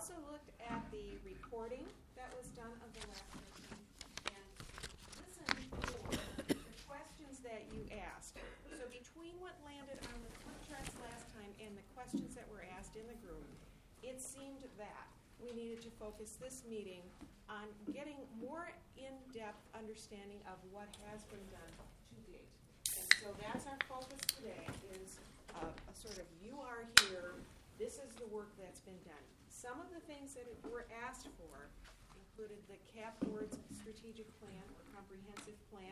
also looked at the reporting that was done of the last meeting and listened for the questions that you asked. So between what landed on the flip charts last time and the questions that were asked in the group, it seemed that we needed to focus this meeting on getting more in-depth understanding of what has been done to date. And so that's our focus today is a sort of you are here, this is the work that's been done. Some of the things that were asked for included the CAP Board's strategic plan or comprehensive plan.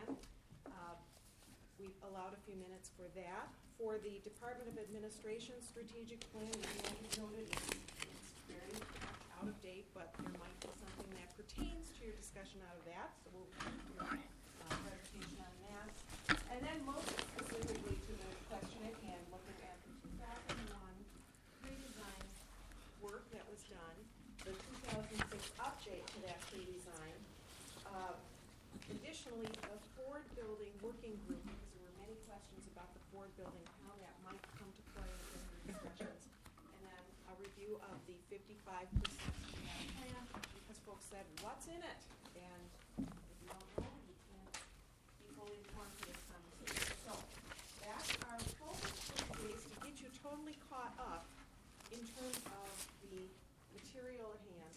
We allowed a few minutes for that. For the Department of Administration strategic plan, you noted it's very out of date, but there might be something that pertains to your discussion out of that, so we'll do clarification on that. And then most specifically to the question at hand, looking at the 2001 pre-design work that was done, the 2006 update to that pre-design. Additionally, the Ford Building Working Group, because there were many questions about the Ford Building, how that might come to play in the discussions. And then a review of the 55% plan, because folks said, what's in it? And if you don't know, you can't be fully informed for this conversation. So that's our focus for today, is to get you totally caught up in terms of the material at hand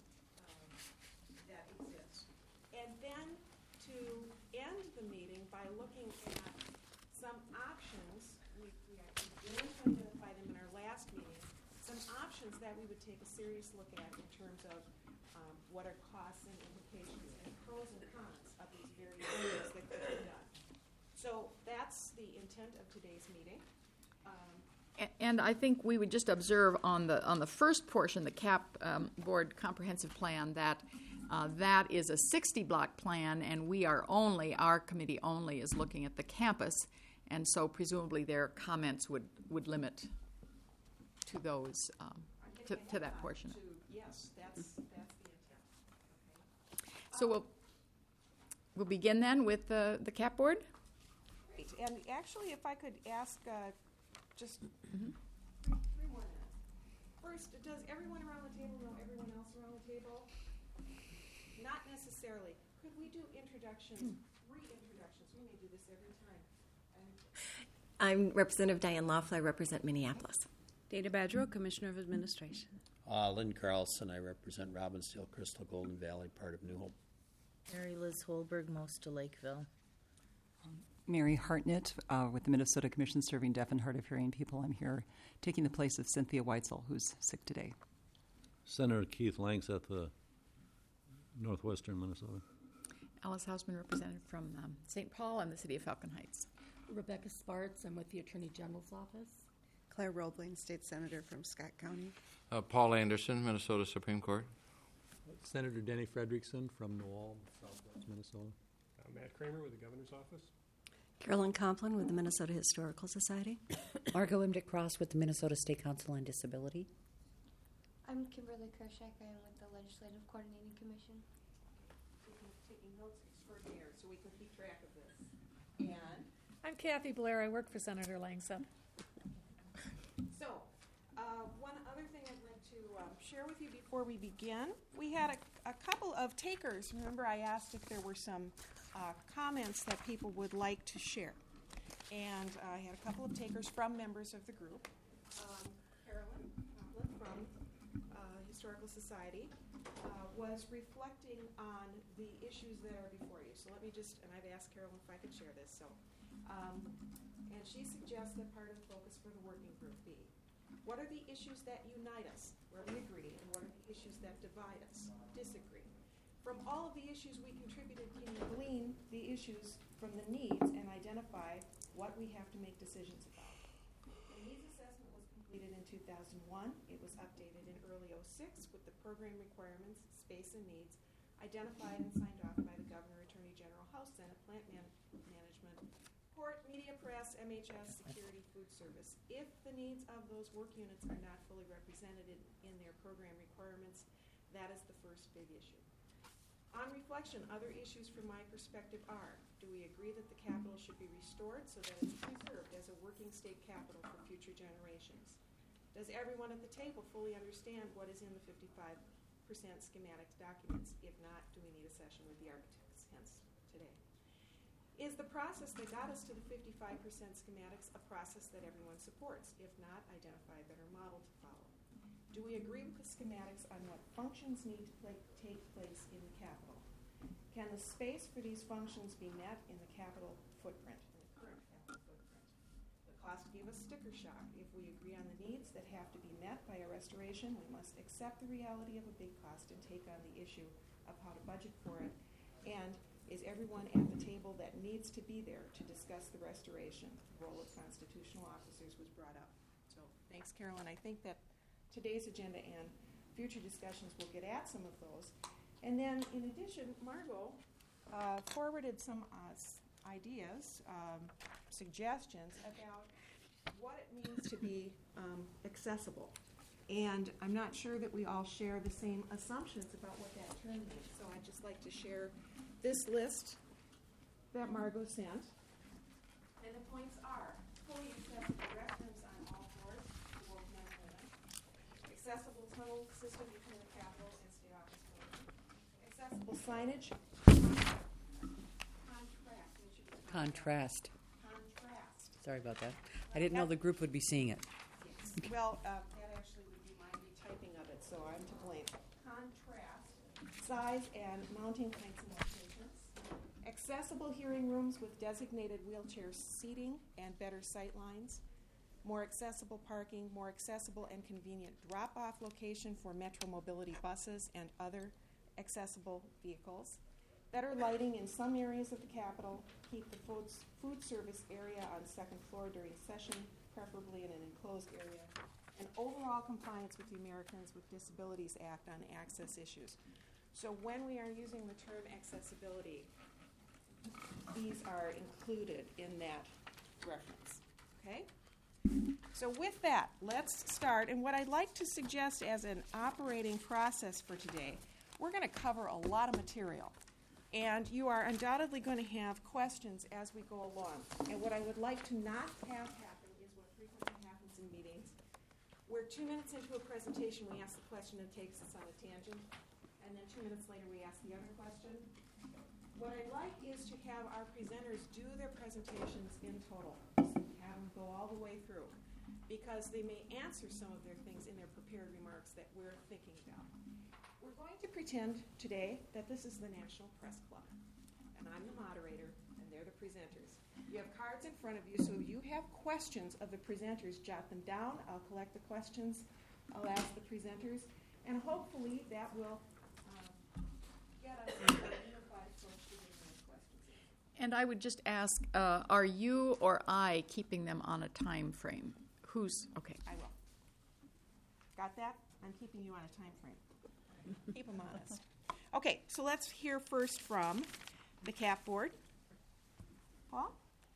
that exists. And then to end the meeting by looking at some options, we began to identify them in our last meeting, some options that we would take a serious look at in terms of what are costs and implications and pros and cons of these various things that could be done. So that's the intent of today's meeting. And I think we would just observe on the first portion, the CAP Board Comprehensive Plan, that that is a 60-block plan, and our committee only is looking at the campus, and so presumably their comments would limit to those, to that portion. Yes, that's the intent. Okay. So we'll begin then with the CAP Board. Great, and actually if I could ask just 3 more minutes. First, does everyone around the table know everyone else around the table? Not necessarily. Could we do introductions, reintroductions? We may do this every time. I'm Representative Diane Laughlin. I represent Minneapolis. Dana Badgerow, Commissioner of Administration. Lynn Carlson, I represent Robbinsdale, Crystal, Golden Valley, part of New Hope. Mary Liz Holberg, most of Lakeville. Mary Hartnett with the Minnesota Commission serving deaf and hard of hearing people. I'm here taking the place of Cynthia Weitzel, who's sick today. Senator Keith Langseth, Northwestern Minnesota. Alice Hausman, representative from St. Paul and the city of Falcon Heights. Rebecca Sparts, I'm with the Attorney General's office. Claire Roebling, State Senator from Scott County. Paul Anderson, Minnesota Supreme Court. Senator Denny Frederickson from New Ulm, Southwest Minnesota. Matt Kramer with the Governor's Office. Carolyn Complin with the Minnesota Historical Society. Margo Imdick-Cross with the Minnesota State Council on Disability. I'm Kimberly Kershak. I am with the Legislative Coordinating Commission. Taking notes extraordinaire so we can keep track of this. And I'm Kathy Blair. I work for Senator Langseth. So, one other thing I'd like to share with you before we begin. We had a couple of takers. Remember, I asked if there were some comments that people would like to share. And I had a couple of takers from members of the group. Carolyn Complin from Historical Society was reflecting on the issues that are before you. So let me just, and I've asked Carolyn if I could share this. So, and she suggests that part of the focus for the working group be, what are the issues that unite us, where we agree, and what are the issues that divide us, disagree? From all of the issues we contributed, can you glean the issues from the needs and identify what we have to make decisions about? The needs assessment was completed in 2001. It was updated in early 2006 with the program requirements, space and needs, identified and signed off by the Governor, Attorney General, House, Senate, Plant Management, Port, Media, Press, MHS, Security, Food Service. If the needs of those work units are not fully represented in their program requirements, that is the first big issue. On reflection, other issues from my perspective are, do we agree that the Capitol should be restored so that it's preserved as a working state capital for future generations? Does everyone at the table fully understand what is in the 55% schematic documents? If not, do we need a session with the architects, hence today? Is the process that got us to the 55% schematics a process that everyone supports? If not, identify a better model to follow. Do we agree with the schematics on what functions need to take place in the capital? Can the space for these functions be met in the capital footprint, in the current capital footprint? The cost gave us sticker shock. If we agree on the needs that have to be met by a restoration, we must accept the reality of a big cost and take on the issue of how to budget for it. And is everyone at the table that needs to be there to discuss the restoration? The role of constitutional officers was brought up. So thanks, Carolyn. I think that today's agenda and future discussions will get at some of those. And then, in addition, Margot forwarded some ideas, suggestions about what it means to be accessible. And I'm not sure that we all share the same assumptions about what that term means. So I'd just like to share this list that Margot sent. And the points are fully accessible restrooms on all floors for both men and women, accessible tunnel system between the Capitol and State Office building, accessible signage, Contrast. Contrast. Sorry about that. I didn't know the group would be seeing it. Yes. Well, that actually would be my retyping of it, so I'm to blame. Contrast, size and mounting heights and locations, accessible hearing rooms with designated wheelchair seating and better sight lines, more accessible parking, more accessible and convenient drop-off location for Metro Mobility buses and other accessible vehicles, better lighting in some areas of the Capitol, keep the food service area on second floor during session, preferably in an enclosed area, and overall compliance with the Americans with Disabilities Act on access issues. So when we are using the term accessibility, these are included in that reference, okay? So with that, let's start. And what I'd like to suggest as an operating process for today, we're going to cover a lot of material. And you are undoubtedly going to have questions as we go along. And what I would like to not have happen is what frequently happens in meetings, where 2 minutes into a presentation we ask the question that takes us on a tangent, and then 2 minutes later we ask the other question. What I'd like is to have our presenters do their presentations in total, have them go all the way through, because they may answer some of their things in their prepared remarks that we're thinking about. We're going to pretend today that this is the National Press Club, and I'm the moderator, and they're the presenters. You have cards in front of you, so if you have questions of the presenters, jot them down. I'll collect the questions. I'll ask the presenters, and hopefully that will get us a unified approach to getting those questions. And I would just ask, are you or I keeping them on a time frame? Who's, okay. I will. Got that? I'm keeping you on a time frame. Keep them honest. Okay, so let's hear first from the CAP board. Paul?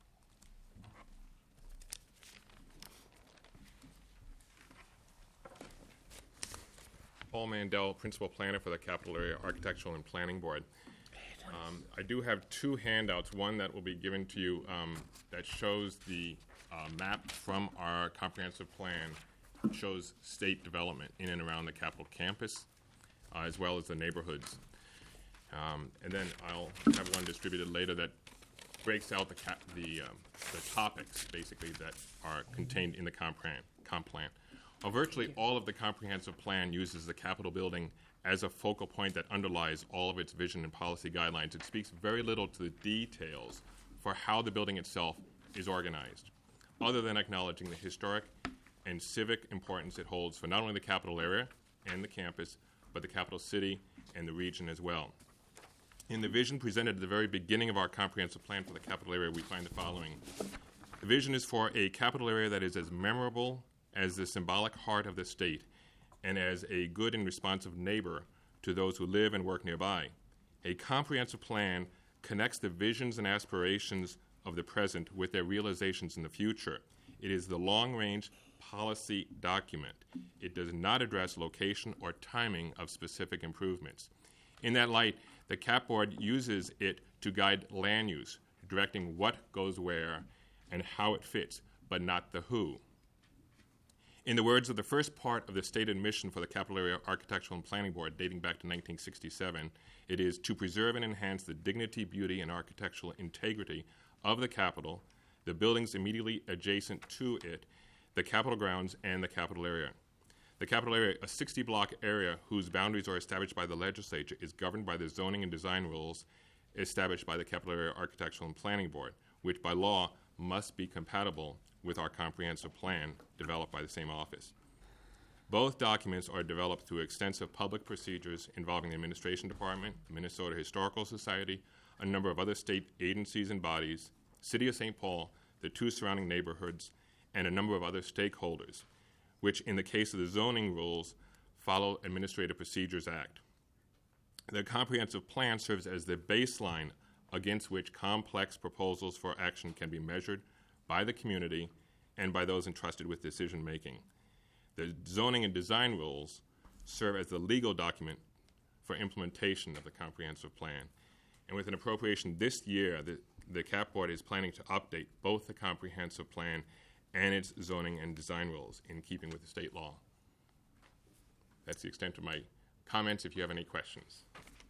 Paul Mandel, Principal Planner for the Capital Area Architectural and Planning Board. I do have 2 handouts, one that will be given to you that shows the map from our comprehensive plan, shows state development in and around the Capitol campus, as well as the neighborhoods. And then I'll have one distributed later that breaks out the topics, basically, that are contained in the comp plan. Virtually all of the comprehensive plan uses the Capitol building as a focal point that underlies all of its vision and policy guidelines. It speaks very little to the details for how the building itself is organized, other than acknowledging the historic and civic importance it holds for not only the Capitol area and the campus, but the capital city and the region as well. In the vision presented at the very beginning of our comprehensive plan for the capital area, we find the following. The vision is for a capital area that is as memorable as the symbolic heart of the state and as a good and responsive neighbor to those who live and work nearby. A comprehensive plan connects the visions and aspirations of the present with their realizations in the future. It is the long-range policy document. It does not address location or timing of specific improvements. In that light, the CAP board uses it to guide land use, directing what goes where and how it fits, but not the who. In the words of the first part of the stated mission for the Capital Area Architectural and Planning Board dating back to 1967, it is to preserve and enhance the dignity, beauty, and architectural integrity of the Capitol, the buildings immediately adjacent to it, the Capitol grounds, and the Capitol area. The Capitol area, a 60-block area whose boundaries are established by the legislature, is governed by the zoning and design rules established by the Capital Area Architectural and Planning Board, which by law must be compatible with our comprehensive plan developed by the same office. Both documents are developed through extensive public procedures involving the Administration Department, the Minnesota Historical Society, a number of other state agencies and bodies, City of St. Paul, the 2 surrounding neighborhoods, and a number of other stakeholders, which in the case of the zoning rules follow Administrative Procedures Act. The comprehensive plan serves as the baseline against which complex proposals for action can be measured by the community and by those entrusted with decision making. The zoning and design rules serve as the legal document for implementation of the comprehensive plan. And with an appropriation this year, the CAP Board is planning to update both the comprehensive plan and its zoning and design rules in keeping with the state law. That's the extent of my comments. If you have any questions.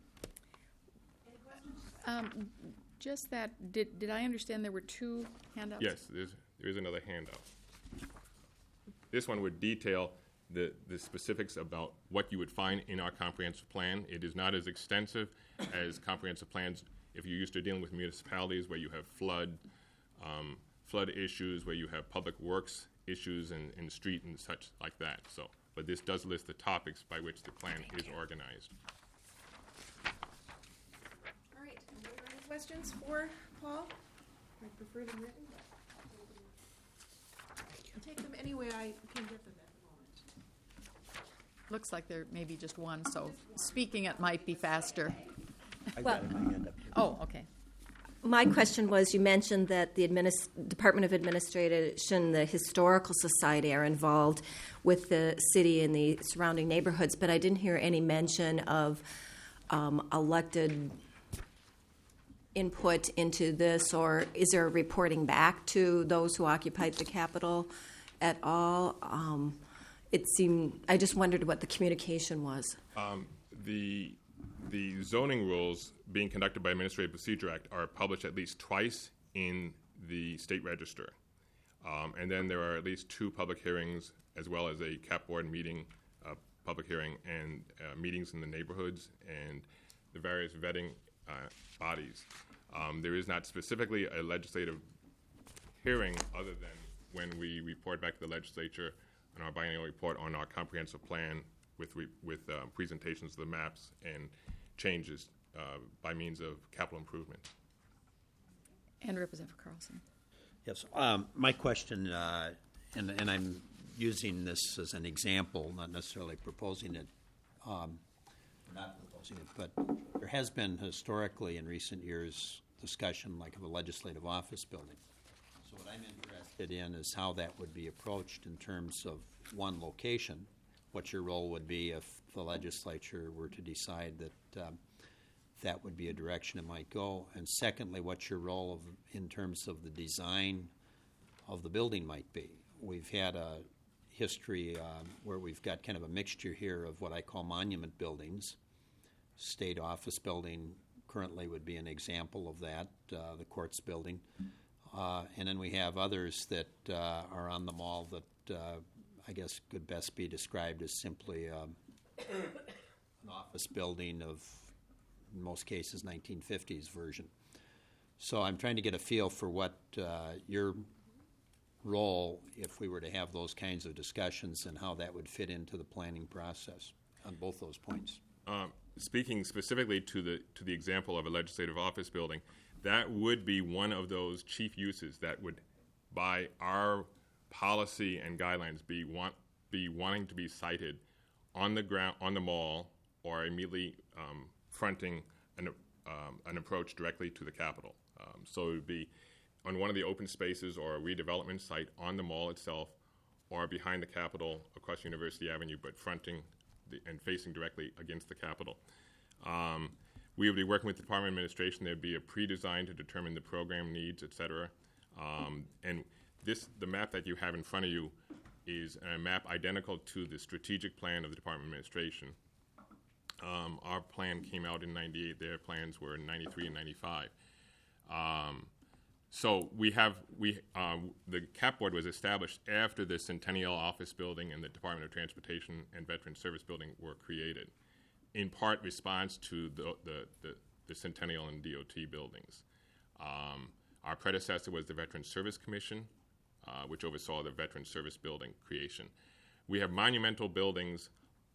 Just that, did I understand there were 2 handouts? Yes, there is another handout. This one would detail the specifics about what you would find in our comprehensive plan. It is not as extensive as comprehensive plans if you're used to dealing with municipalities where you have flood issues, where you have public works issues and street and such like that. So, but this does list the topics by which the plan is organized. All right. Are there any questions for Paul? I prefer them written, but I'll take them any way I can get them at the moment. Looks like there may be just one, so speaking it might be faster. Well, Oh, okay. my question was, you mentioned that the Department of Administration, the Historical Society are involved with the city and the surrounding neighborhoods, but I didn't hear any mention of elected input into this, or is there a reporting back to those who occupied the Capitol at all? I just wondered what the communication was. The zoning rules being conducted by Administrative Procedure Act are published at least twice in the state register. And then there are at least 2 public hearings as well as a CAP Board meeting, public hearing, and meetings in the neighborhoods and the various vetting bodies. There is not specifically a legislative hearing other than when we report back to the legislature on our biennial report on our comprehensive plan with presentations of the maps and changes by means of capital improvement. And Representative Carlson. Yes, my question, and I'm using this as an example, not necessarily proposing it, not proposing it, but there has been historically in recent years discussion like of a legislative office building. So what I'm interested in is how that would be approached in terms of one, location, what your role would be if the legislature were to decide that that would be a direction it might go, and secondly, what your role in terms of the design of the building might be. We've had a history where we've got kind of a mixture here of what I call monument buildings. State office building currently would be an example of that, the courts building. And then we have others that are on the mall that I guess could best be described as simply an office building of, in most cases, 1950s version. So I'm trying to get a feel for what your role, if we were to have those kinds of discussions, and how that would fit into the planning process on both those points. Speaking specifically to the example of a legislative office building, that would be one of those chief uses that would, by our policy and guidelines, be wanting to be sited on the ground, on the mall, or immediately fronting an approach directly to the Capitol. So it would be on one of the open spaces or a redevelopment site on the mall itself, or behind the Capitol across University Avenue, but fronting and facing directly against the Capitol. We would be working with the Department of Administration. There would be a pre-design to determine the program needs, et cetera. And the map that you have in front of you is a map identical to the strategic plan of the Department of Administration. Our plan came out in 98. Their plans were in 93 and 95. So the CAP board was established after the Centennial Office Building and the Department of Transportation and Veteran Service Building were created, in part response to the Centennial and DOT buildings. Our predecessor was the Veteran Service Commission, which oversaw the Veteran Service Building creation. We have monumental buildings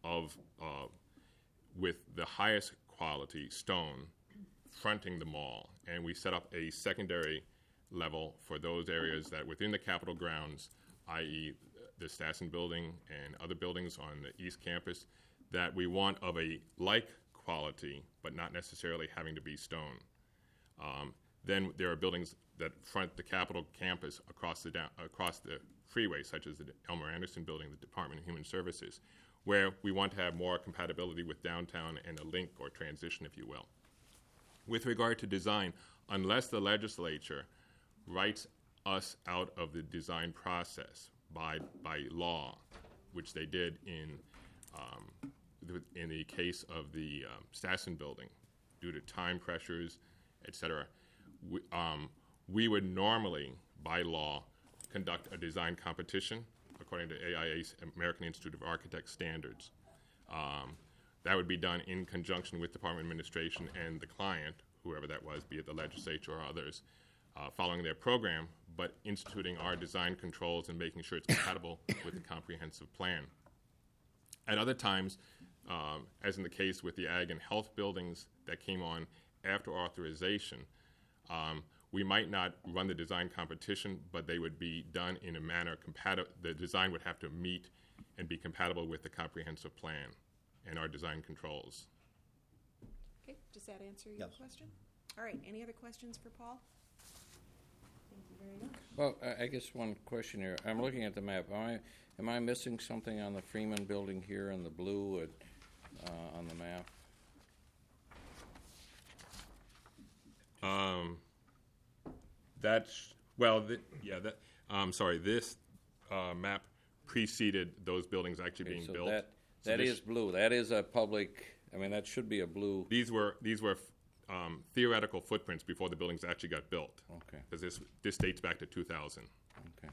with the highest quality stone fronting the mall, and we set up a secondary level for those areas that within the Capitol grounds, i.e. the Stassen Building and other buildings on the East Campus, that we want of a like quality, but not necessarily having to be stone. Then there are buildings that front the Capitol campus across the freeway, such as the Elmer Anderson Building, the Department of Human Services, where we want to have more compatibility with downtown and a link or transition, if you will. With regard to design, unless the legislature writes us out of the design process by law, which they did in the case of the Stassen Building, due to time pressures, et cetera, we would normally, by law, conduct a design competition according to AIA's American Institute of Architects standards. That would be done in conjunction with Department Administration and the client, whoever that was, be it the legislature or others, following their program, but instituting our design controls and making sure it's compatible with the comprehensive plan. At other times, as in the case with the ag and health buildings that came on after authorization, we might not run the design competition, but they would be done in a manner compatible. The design would have to meet and be compatible with the comprehensive plan and our design controls. Okay, does that answer your question? All right, any other questions for Paul? Thank you very much. Well, I guess one question here. I'm looking at the map. Am I missing something on the Freeman Building here in the blue on the map? This map preceded those buildings actually being built. That is blue. That is a public. I mean, that should be a blue. These were theoretical footprints before the buildings actually got built. Okay. Because this dates back to 2000. Okay.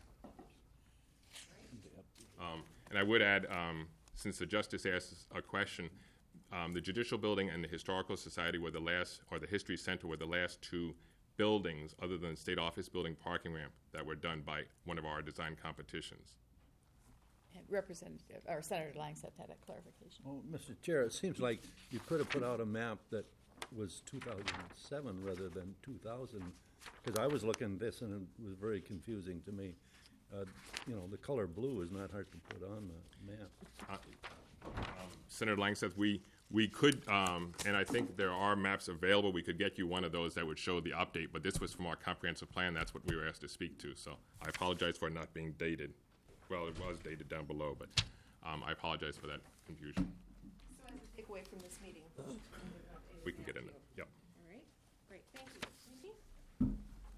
And I would add, since the justice asked a question, the Judicial Building and the Historical Society were the last, or the History Center were the last two buildings, other than the State Office Building parking ramp, that were done by one of our design competitions. Representative, or Senator Langseth had a clarification. Well, Mr. Chair, it seems like you could have put out a map that was 2007 rather than 2000, because I was looking at this and it was very confusing to me. The color blue is not hard to put on the map. Senator Langseth, we could, and I think there are maps available. We could get you one of those that would show the update, but this was from our comprehensive plan. That's what we were asked to speak to, so I apologize for it not being dated. Well, it was dated down below, but I apologize for that confusion. So as a takeaway from this meeting, We can get in it. Yep. All right, great, thank you. Nikki?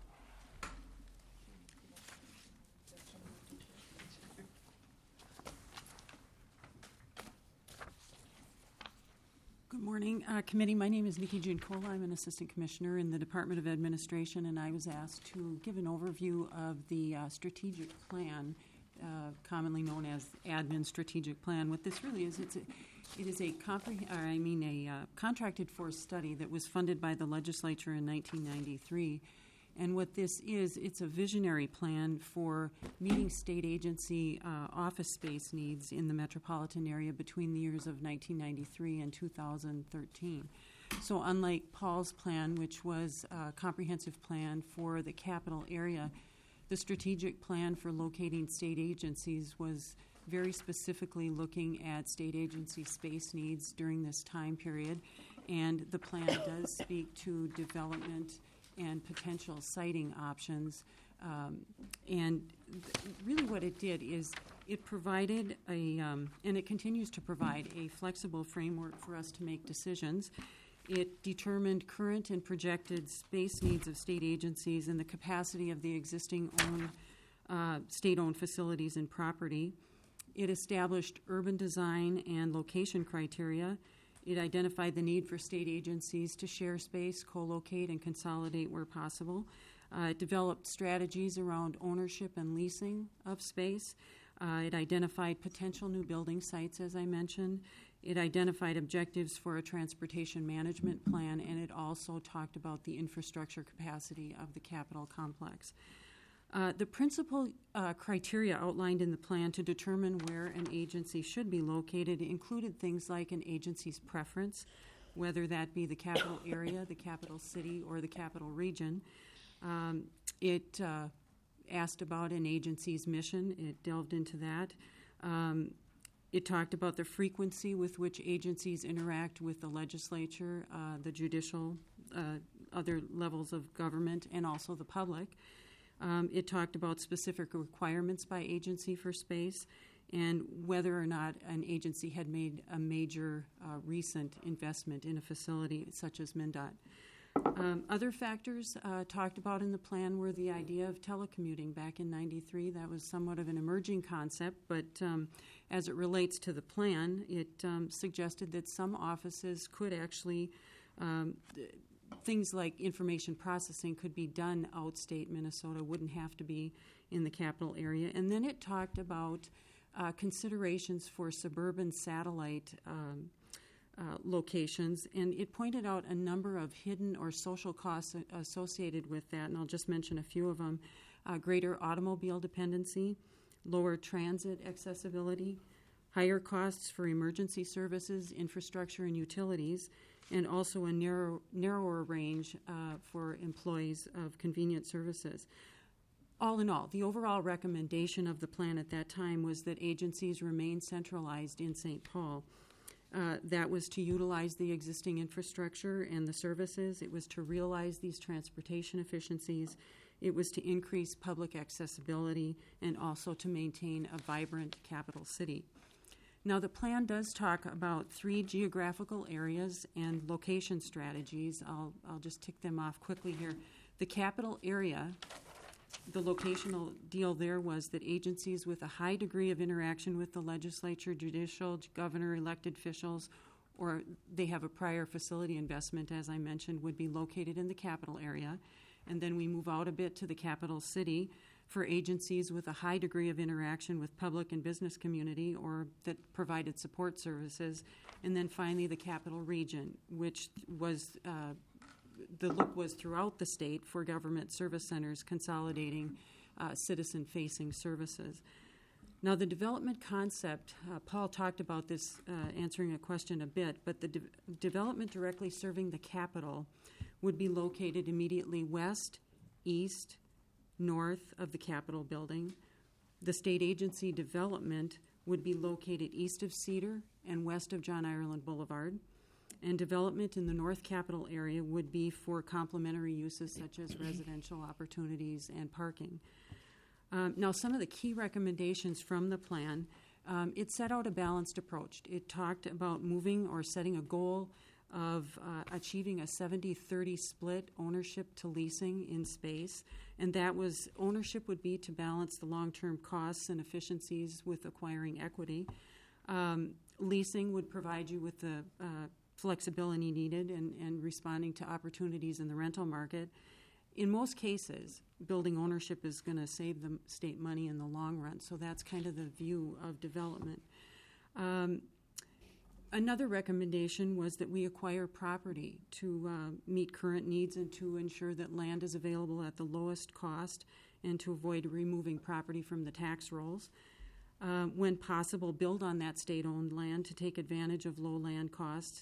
Good morning, committee. My name is Nikki Giancola. I'm an assistant commissioner in the Department of Administration, and I was asked to give an overview of the strategic plan, commonly known as admin strategic plan. What this really is, it is a contracted for study that was funded by the legislature in 1993. And what this is, it's a visionary plan for meeting state agency office space needs in the metropolitan area between the years of 1993 and 2013. So unlike Paul's plan, which was a comprehensive plan for the capital area, the strategic plan for locating state agencies was very specifically looking at state agency space needs during this time period. And the plan does speak to development and potential siting options. Really what it did is it provided and it continues to provide a flexible framework for us to make decisions. It determined current and projected space needs of state agencies and the capacity of the existing state-owned facilities and property. It established urban design and location criteria. It identified the need for state agencies to share space, co-locate, and consolidate where possible. It developed strategies around ownership and leasing of space. It identified potential new building sites, as I mentioned. It identified objectives for a transportation management plan, and it also talked about the infrastructure capacity of the Capitol complex. The principal criteria outlined in the plan to determine where an agency should be located included things like an agency's preference, whether that be the capital area, the capital city, or the capital region. It asked about an agency's mission. It delved into that. It talked about the frequency with which agencies interact with the legislature, the judicial, other levels of government, and also the public. It talked about specific requirements by agency for space and whether or not an agency had made a major recent investment in a facility such as MnDOT. Other factors talked about in the plan were the idea of telecommuting back in '93. That was somewhat of an emerging concept, but as it relates to the plan, it suggested that some offices could actually things like information processing could be done outstate Minnesota, wouldn't have to be in the capital area. And then it talked about considerations for suburban satellite locations, and it pointed out a number of hidden or social costs associated with that, and I'll just mention a few of them. Greater automobile dependency, lower transit accessibility, higher costs for emergency services, infrastructure, and utilities, and also a narrower range for employees of convenient services. All in all, the overall recommendation of the plan at that time was that agencies remain centralized in St. Paul. That was to utilize the existing infrastructure and the services. It was to realize these transportation efficiencies. It was to increase public accessibility and also to maintain a vibrant capital city. Now, the plan does talk about 3 geographical areas and location strategies. I'll just tick them off quickly here. The capital area, the locational deal there was that agencies with a high degree of interaction with the legislature, judicial, governor, elected officials, or they have a prior facility investment, as I mentioned, would be located in the capital area. And then we move out a bit to the capital city for agencies with a high degree of interaction with public and business community or that provided support services. And then finally the capital region, which was the look was throughout the state for government service centers consolidating citizen-facing services. Now, the development concept, Paul talked about this answering a question a bit, but the development directly serving the capital would be located immediately west, east, north of the Capitol building. The state agency development would be located east of Cedar and west of John Ireland Boulevard. And development in the North Capitol area would be for complementary uses such as residential opportunities and parking. Now, some of the key recommendations from the plan, it set out a balanced approach. It talked about moving or setting a goal of achieving a 70-30 split ownership to leasing in space, and that was ownership would be to balance the long-term costs and efficiencies with acquiring equity. Leasing would provide you with the flexibility needed and responding to opportunities in the rental market. In most cases, building ownership is going to save the state money in the long run, so that's kind of the view of development. Another recommendation was that we acquire property to meet current needs and to ensure that land is available at the lowest cost and to avoid removing property from the tax rolls. When possible, build on that state-owned land to take advantage of low land costs.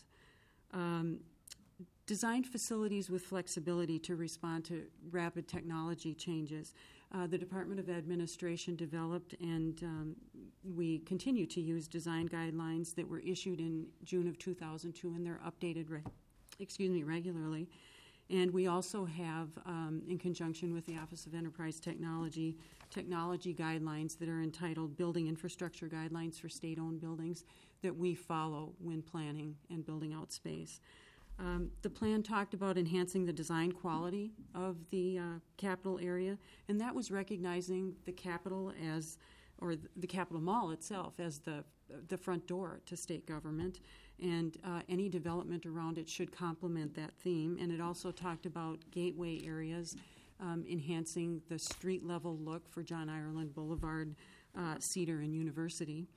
Design facilities with flexibility to respond to rapid technology changes. The Department of Administration developed and we continue to use design guidelines that were issued in June of 2002, and they're updated regularly. And we also have, in conjunction with the Office of Enterprise Technology, technology guidelines that are entitled Building Infrastructure Guidelines for State-Owned Buildings that we follow when planning and building out space. The plan talked about enhancing the design quality of the capital area, and that was recognizing the capital as or the Capitol Mall itself as the front door to state government, and any development around it should complement that theme. And it also talked about gateway areas, enhancing the street-level look for John Ireland Boulevard, Cedar, and University.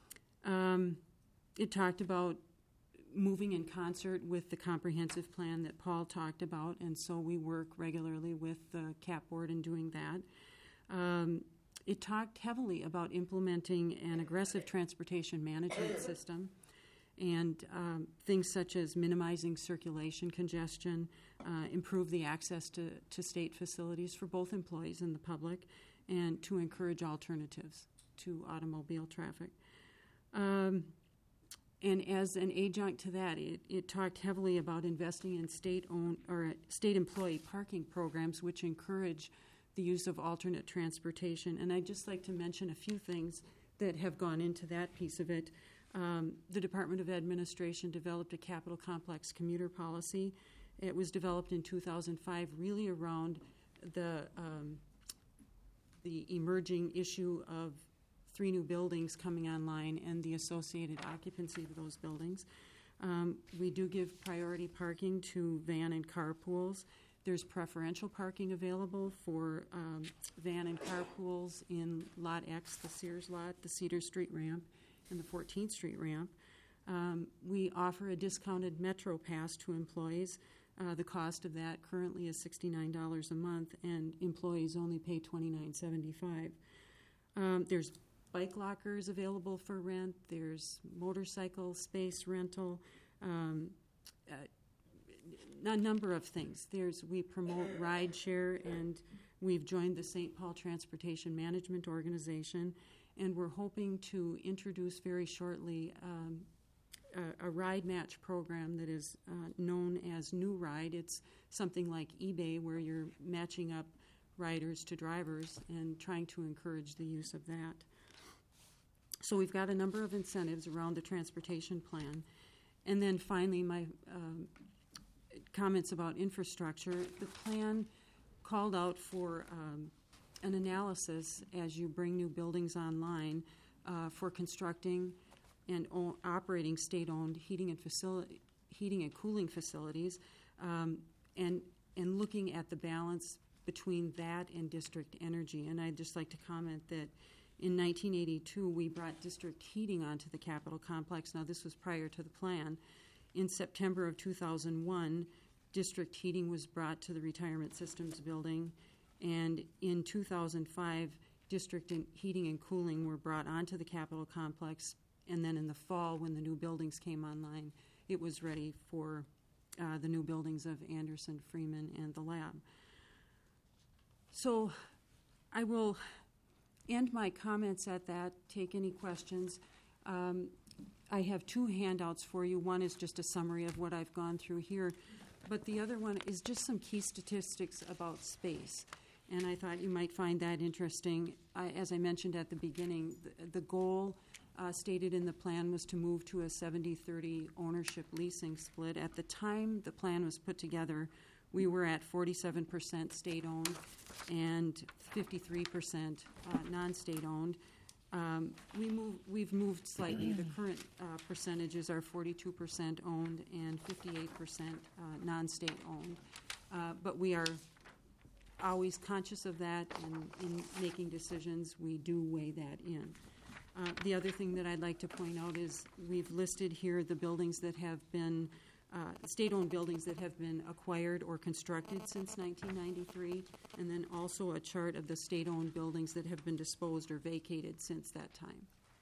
It talked about moving in concert with the comprehensive plan that Paul talked about, and so we work regularly with the CAP board in doing that. It talked heavily about implementing an aggressive transportation management system, and things such as minimizing circulation congestion, improve the access to state facilities for both employees and the public, and to encourage alternatives to automobile traffic. And as an adjunct to that, it talked heavily about investing in state-owned or state employee parking programs, which encourage the use of alternate transportation. And I'd just like to mention a few things that have gone into that piece of it. The Department of Administration developed a Capitol Complex commuter policy. It was developed in 2005, really around the emerging issue of 3 new buildings coming online and the associated occupancy of those buildings. We do give priority parking to van and car pools. There's preferential parking available for van and car pools in Lot X, the Sears lot, the Cedar Street ramp, and the 14th Street ramp. We offer a discounted Metro Pass to employees. The cost of that currently is $69 a month, and employees only pay $29.75. There's bike lockers available for rent. There's motorcycle space rental. A number of things. We promote ride share, and we've joined the St. Paul Transportation Management Organization, and we're hoping to introduce very shortly a ride match program that is known as New Ride. It's something like eBay, where you're matching up riders to drivers and trying to encourage the use of that. So we've got a number of incentives around the transportation plan. And then finally, my comments about infrastructure. The plan called out for an analysis as you bring new buildings online for constructing and operating state-owned heating and cooling facilities, and looking at the balance between that and district energy. And I'd just like to comment that in 1982, we brought district heating onto the Capitol complex. Now, this was prior to the plan. In September of 2001, district heating was brought to the Retirement Systems Building, and in 2005, district heating and cooling were brought onto the Capitol complex, and then in the fall, when the new buildings came online, it was ready for the new buildings of Anderson, Freeman, and the lab. So I will end my comments at that, take any questions. I have 2 handouts for you. One is just a summary of what I've gone through here, but the other one is just some key statistics about space, and I thought you might find that interesting. As I mentioned at the beginning, the goal stated in the plan was to move to a 70-30 ownership leasing split. At the time the plan was put together, we were at 47% state-owned and 53% non-state-owned. We've moved slightly. The current percentages are 42% owned and 58% non-state-owned. But we are always conscious of that, and in making decisions, we do weigh that in. The other thing that I'd like to point out is we've listed here the buildings that have been state-owned buildings that have been acquired or constructed since 1993, and then also a chart of the state-owned buildings that have been disposed or vacated since that time.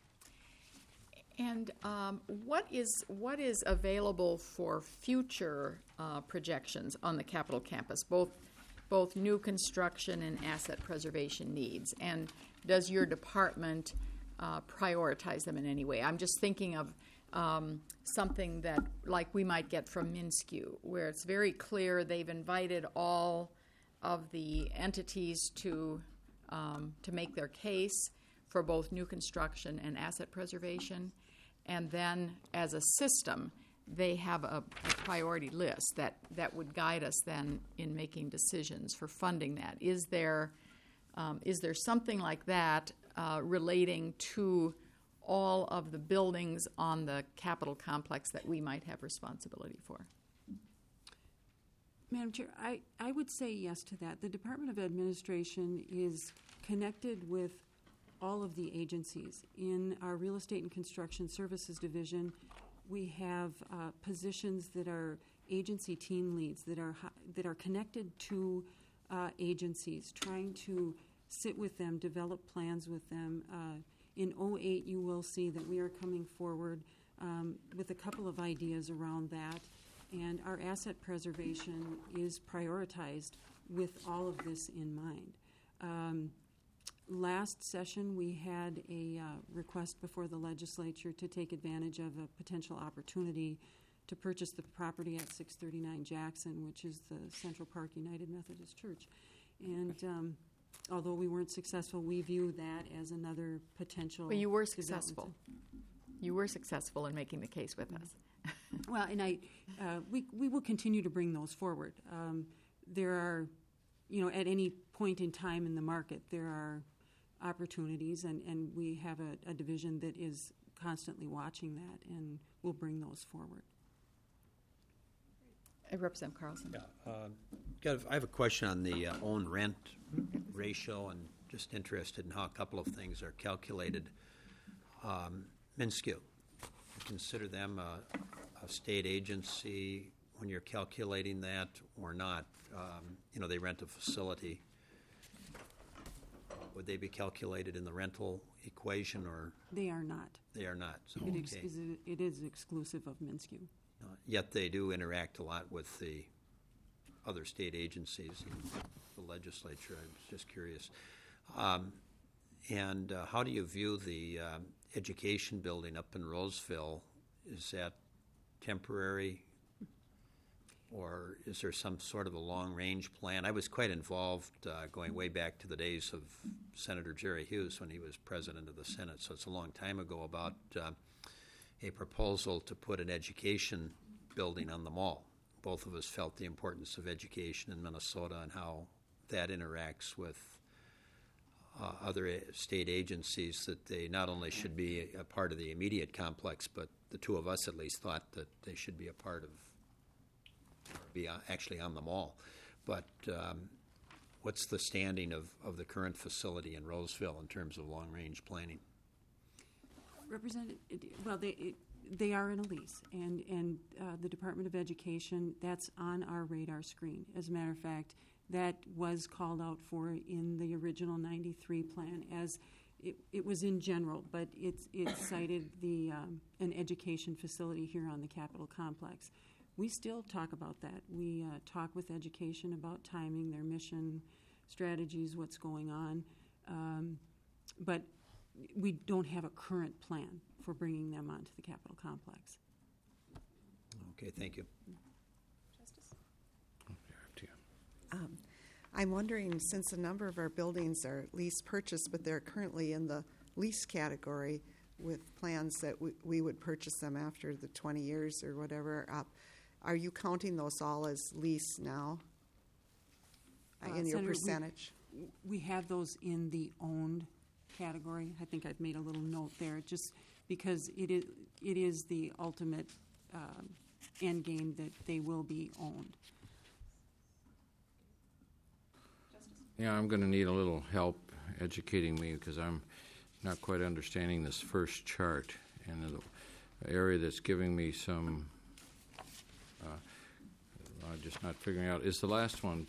And what is available for future projections on the Capitol campus, both new construction and asset preservation needs? And does your department prioritize them in any way? I'm just thinking of something that, like, we might get from MnSCU, where it's very clear they've invited all of the entities to make their case for both new construction and asset preservation, and then as a system they have a priority list that would guide us then in making decisions for funding that. Is there something like that relating to all of the buildings on the Capitol complex that we might have responsibility for. Madam Chair, I would say yes to that. The Department of Administration is connected with all of the agencies. In our Real Estate and Construction Services Division, we have positions that are agency team leads that are connected to agencies, trying to sit with them, develop plans with them. In 2008, you will see that we are coming forward with a couple of ideas around that, and our asset preservation is prioritized with all of this in mind. Last session, we had a request before the legislature to take advantage of a potential opportunity to purchase the property at 639 Jackson, which is the Central Park United Methodist Church. And although we weren't successful, we view that as another potential. But you were successful. You were successful in making the case with us. Well, and we will continue to bring those forward. There are, at any point in time in the market, there are opportunities, and we have a division that is constantly watching that, and we'll bring those forward. Representative Carlson. Yeah, I have a question on the own-rent ratio, and just interested in how a couple of things are calculated. MnSCU, consider them a state agency when you're calculating that or not? They rent a facility. Would they be calculated in the rental equation, or? They are not. They are not. So, it is exclusive of MnSCU. Yet they do interact a lot with the other state agencies, the legislature. I was just curious. And how do you view the education building up in Roseville? Is that temporary, or is there some sort of a long-range plan? I was quite involved going way back to the days of Senator Jerry Hughes when he was president of the Senate, so it's a long time ago, about a proposal to put an education building on the mall. Both of us felt the importance of education in Minnesota and how that interacts with other state agencies, that they not only should be a part of the immediate complex, but the two of us at least thought that they should be a part of, be actually on the mall. But what's the standing of the current facility in Roseville in terms of long-range planning? Representative, well, they are in a lease, and the Department of Education, that's on our radar screen. As a matter of fact, that was called out for in the original 93 plan, as it was in general, but it cited an education facility here on the Capitol complex. We still talk about that. We talk with education about timing, their mission, strategies, what's going on, but we don't have a current plan for bringing them onto the Capitol complex. Okay, thank you. Justice? I'm wondering, since a number of our buildings are lease purchased, but they're currently in the lease category with plans that we would purchase them after the 20 years or whatever up, are you counting those all as lease now in your Senator, percentage? We have those in the owned category. I think I've made a little note there, just because it is the ultimate end game that they will be owned. Yeah, I'm going to need a little help educating me, because I'm not quite understanding this first chart, and the area that's giving me some just not figuring out is the last one,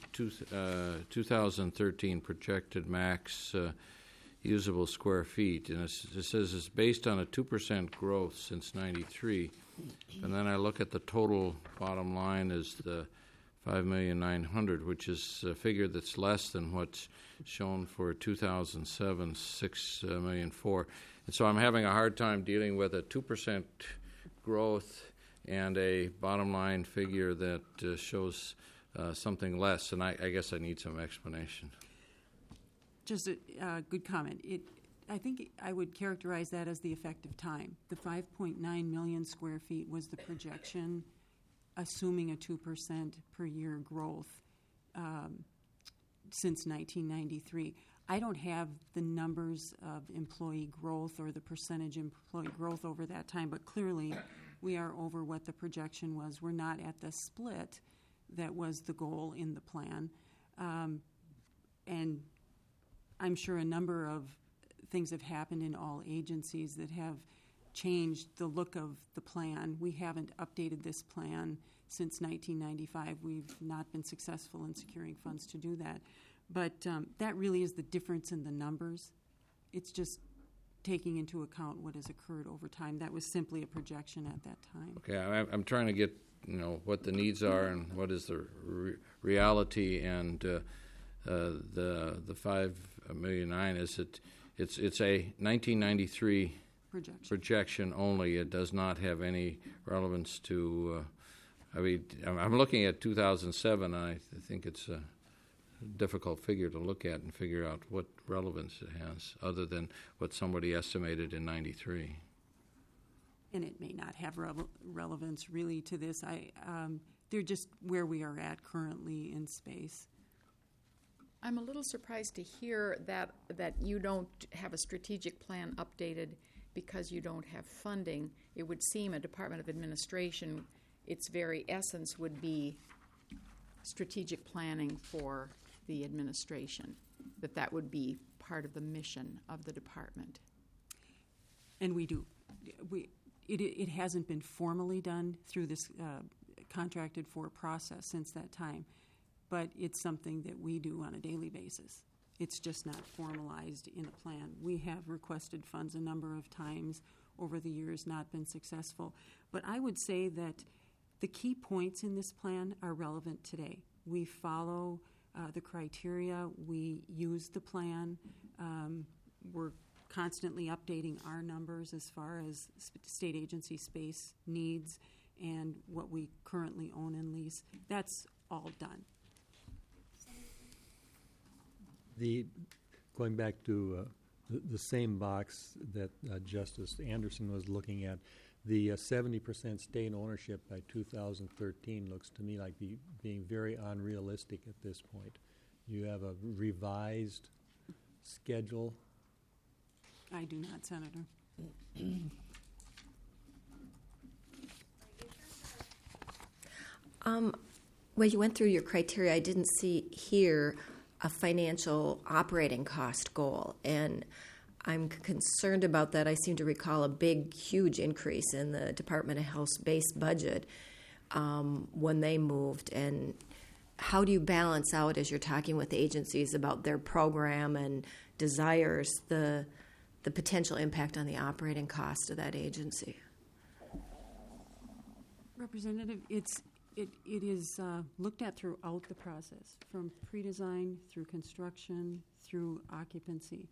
2013 projected max usable square feet, and it says it's based on a 2% growth since 93, and then I look at the total bottom line is the 5,900,000, which is a figure that's less than what's shown for 2007, 6,004,000, and so I'm having a hard time dealing with a 2% growth and a bottom line figure that shows something less, and I guess I need some explanation. Just a good comment. I think I would characterize that as the effective time. The 5.9 million square feet was the projection, assuming a 2% per year growth since 1993. I don't have the numbers of employee growth or the percentage employee growth over that time, but clearly we are over what the projection was. We're not at the split that was the goal in the plan. And I'm sure a number of things have happened in all agencies that have changed the look of the plan. We haven't updated this plan since 1995. We've not been successful in securing funds to do that. But that really is the difference in the numbers. It's just taking into account what has occurred over time. That was simply a projection at that time. Okay, I'm trying to get what the needs are and what is the reality, and the $5.9 million is it's a 1993 projection only. It does not have any relevance to. I'm looking at 2007, and I think it's a difficult figure to look at and figure out what relevance it has, other than what somebody estimated in '93. And it may not have relevance really to this. They're just where we are at currently in space. I'm a little surprised to hear that you don't have a strategic plan updated because you don't have funding. It would seem a Department of Administration, its very essence would be strategic planning for the administration, that would be part of the mission of the department. And we do. It hasn't been formally done through this contracted for process since that time, but it's something that we do on a daily basis. It's just not formalized in a plan. We have requested funds a number of times over the years, not been successful. But I would say that the key points in this plan are relevant today. We follow the criteria. We use the plan. We're constantly updating our numbers as far as state agency space needs and what we currently own and lease. That's all done. Going back to the same box that Justice Anderson was looking at, the 70% state ownership by 2013 looks to me like being very unrealistic at this point. You have a revised schedule. I do not, Senator. When you went through your criteria, I didn't see here a financial operating cost goal, and I'm concerned about that. I seem to recall a big, huge increase in the Department of Health's base budget when they moved. And how do you balance out, as you're talking with agencies about their program and desires, the potential impact on the operating cost of that agency? Representative, it is looked at throughout the process, from pre-design through construction through occupancy.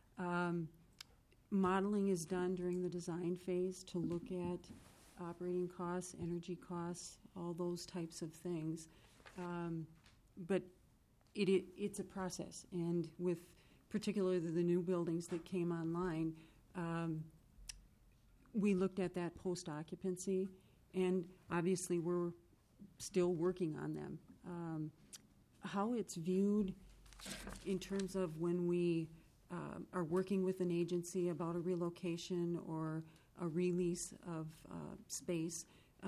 Modeling is done during the design phase to look at operating costs, energy costs, all those types of things. But it's a process, and with particularly the new buildings that came online, we looked at that post-occupancy, and obviously we're still working on them. How it's viewed in terms of when we are working with an agency about a relocation or a release of space,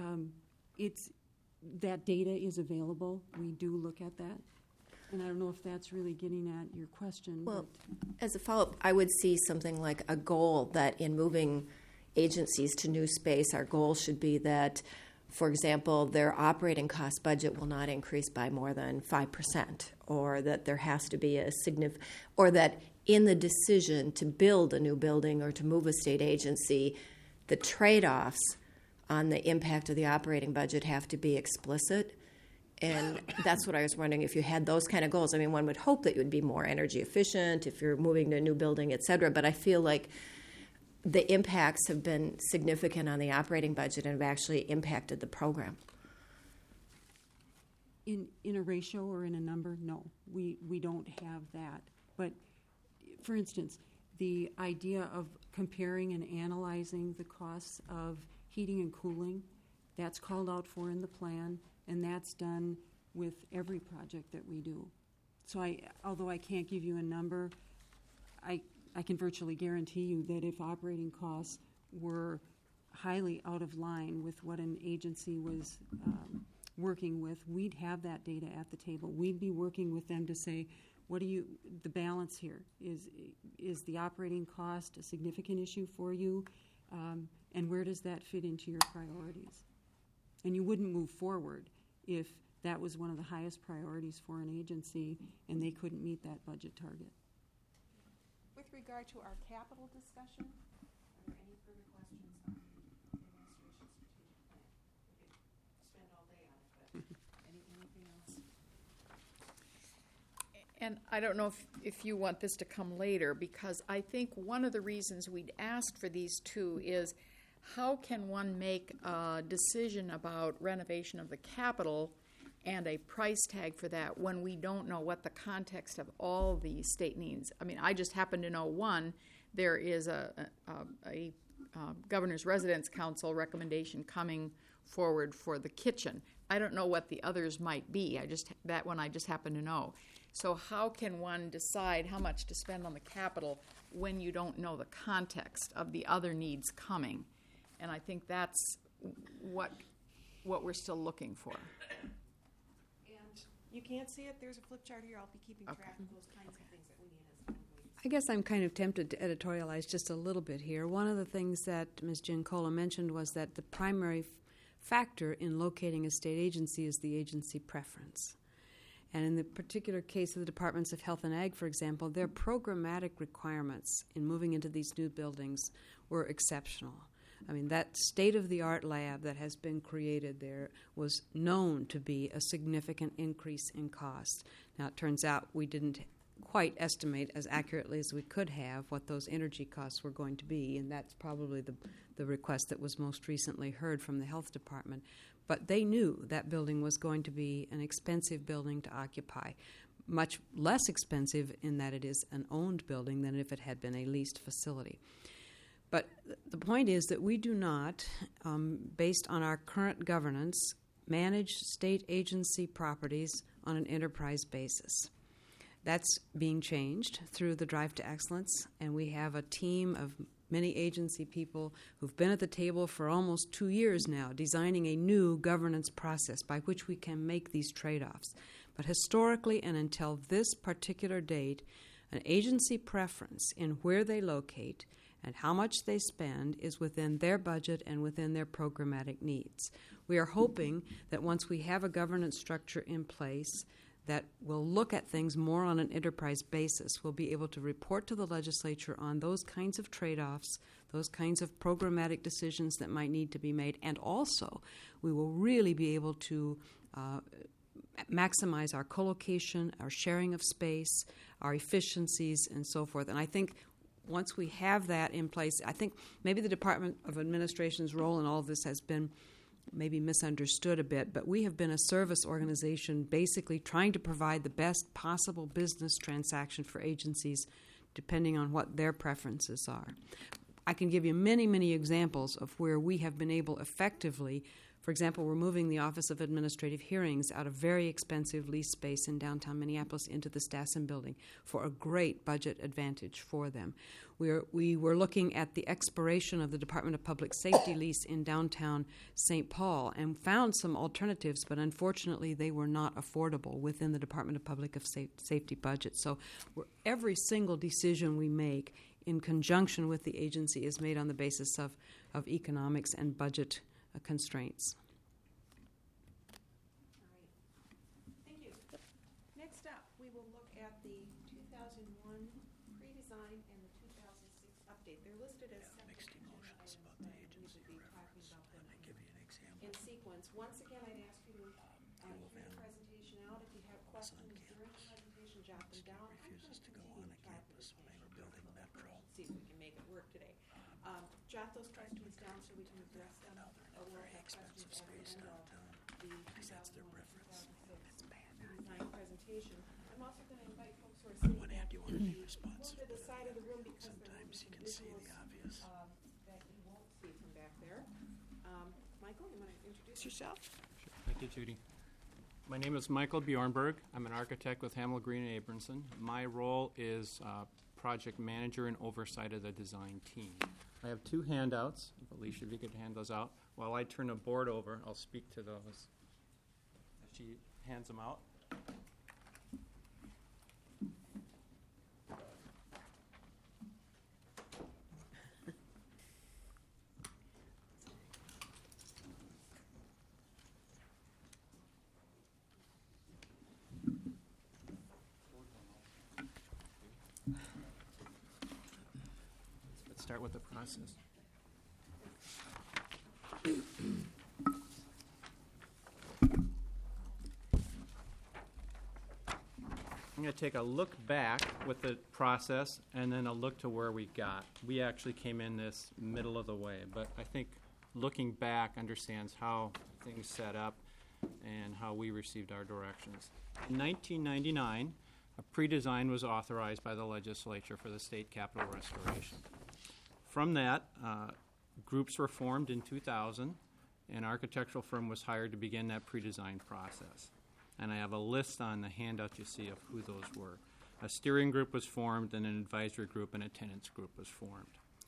that data is available. We do look at that. And I don't know if that's really getting at your question. Well, as a follow-up, I would see something like a goal that in moving agencies to new space, our goal should be that, for example, their operating cost budget will not increase by more than 5%, or that there has to be a significant, or that in the decision to build a new building or to move a state agency, the trade-offs on the impact of the operating budget have to be explicit. And that's what I was wondering, if you had those kind of goals. I mean, one would hope that you would be more energy efficient if you're moving to a new building, et cetera, but I feel like the impacts have been significant on the operating budget and have actually impacted the program. In a ratio or in a number, no. We don't have that. But, for instance, the idea of comparing and analyzing the costs of heating and cooling, that's called out for in the plan, and that's done with every project that we do. So although I can't give you a number, I can virtually guarantee you that if operating costs were highly out of line with what an agency was working with, we'd have that data at the table. We'd be working with them to say, the balance here? Is the operating cost a significant issue for you? And where does that fit into your priorities? And you wouldn't move forward if that was one of the highest priorities for an agency and they couldn't meet that budget target. With regard to our capital discussion, are there any further questions on the administration's strategic plan? We could spend all day on it, but anything else? And I don't know if you want this to come later, because I think one of the reasons we'd asked for these two is how can one make a decision about renovation of the Capitol and a price tag for that when we don't know what the context of all the state needs. I mean, I just happen to know one, there is a Governor's Residence Council recommendation coming forward for the kitchen. I don't know what the others might be. That one I just happen to know. So how can one decide how much to spend on the Capitol when you don't know the context of the other needs coming? And I think that's what we're still looking for. You can't see it. There's a flip chart here. I'll be keeping track of those kinds of things that we need as employees. I guess I'm kind of tempted to editorialize just a little bit here. One of the things that Ms. Giancola mentioned was that the primary factor in locating a state agency is the agency preference. And in the particular case of the Departments of Health and Ag, for example, their programmatic requirements in moving into these new buildings were exceptional. I mean, that state-of-the-art lab that has been created there was known to be a significant increase in cost. Now, it turns out we didn't quite estimate as accurately as we could have what those energy costs were going to be, and that's probably the request that was most recently heard from the Health Department. But they knew that building was going to be an expensive building to occupy, much less expensive in that it is an owned building than if it had been a leased facility. But the point is that we do not, based on our current governance, manage state agency properties on an enterprise basis. That's being changed through the Drive to Excellence, and we have a team of many agency people who've been at the table for almost 2 years now, designing a new governance process by which we can make these trade-offs. But historically and until this particular date, an agency preference in where they locate and how much they spend is within their budget and within their programmatic needs. We are hoping that once we have a governance structure in place that will look at things more on an enterprise basis, we'll be able to report to the legislature on those kinds of trade-offs, those kinds of programmatic decisions that might need to be made, and also we will really be able to maximize our co-location, our sharing of space, our efficiencies, and so forth. And I think once we have that in place, I think maybe the Department of Administration's role in all of this has been maybe misunderstood a bit, but we have been a service organization basically trying to provide the best possible business transaction for agencies depending on what their preferences are. I can give you many, many examples of where we have been able effectively. For example, we're moving the Office of Administrative Hearings out of very expensive lease space in downtown Minneapolis into the Stassen building for a great budget advantage for them. We were looking at the expiration of the Department of Public Safety lease in downtown St. Paul and found some alternatives, but unfortunately they were not affordable within the Department of Public Safety budget. So every single decision we make in conjunction with the agency is made on the basis of economics and budget constraints. Thank you. Next up, we will look at the 2001 pre-design and the 2006 update. They're listed as separate items, but we will be talking about them in sequence. Once again, I'd ask you to get your presentation out. If you have questions during the presentation, jot them down. Refuses to go on a campus when they were building Metro. See if we can make it work today. Jot those questions down so we can address them. Very expensive space downtown because that's their preference. It's bad. Design presentation. I'm also going to invite folks who are sitting On one hand, you want to be responsive. to the side of the room because sometimes you can see the obvious. That you won't see from back there. Michael, you want to introduce yourself? Sure. Thank you, Judy. My name is Michael Bjornberg. I'm an architect with Hamel Green and Abramson. My role is project manager and oversight of the design team. I have 2 handouts. If Alicia, if you could hand those out. While I turn the board over, I'll speak to those. She hands them out. Let's start with the process. I'm going to take a look back with the process and then a look to where we got. We actually came in this middle of the way, but I think looking back understands how things set up and how we received our directions. In 1999, a pre-design was authorized by the legislature for the state capitol restoration. From that, groups were formed in 2000, and an architectural firm was hired to begin that pre-design process. And I have a list on the handout you see of who those were. A steering group was formed, and an advisory group and a tenants group was formed.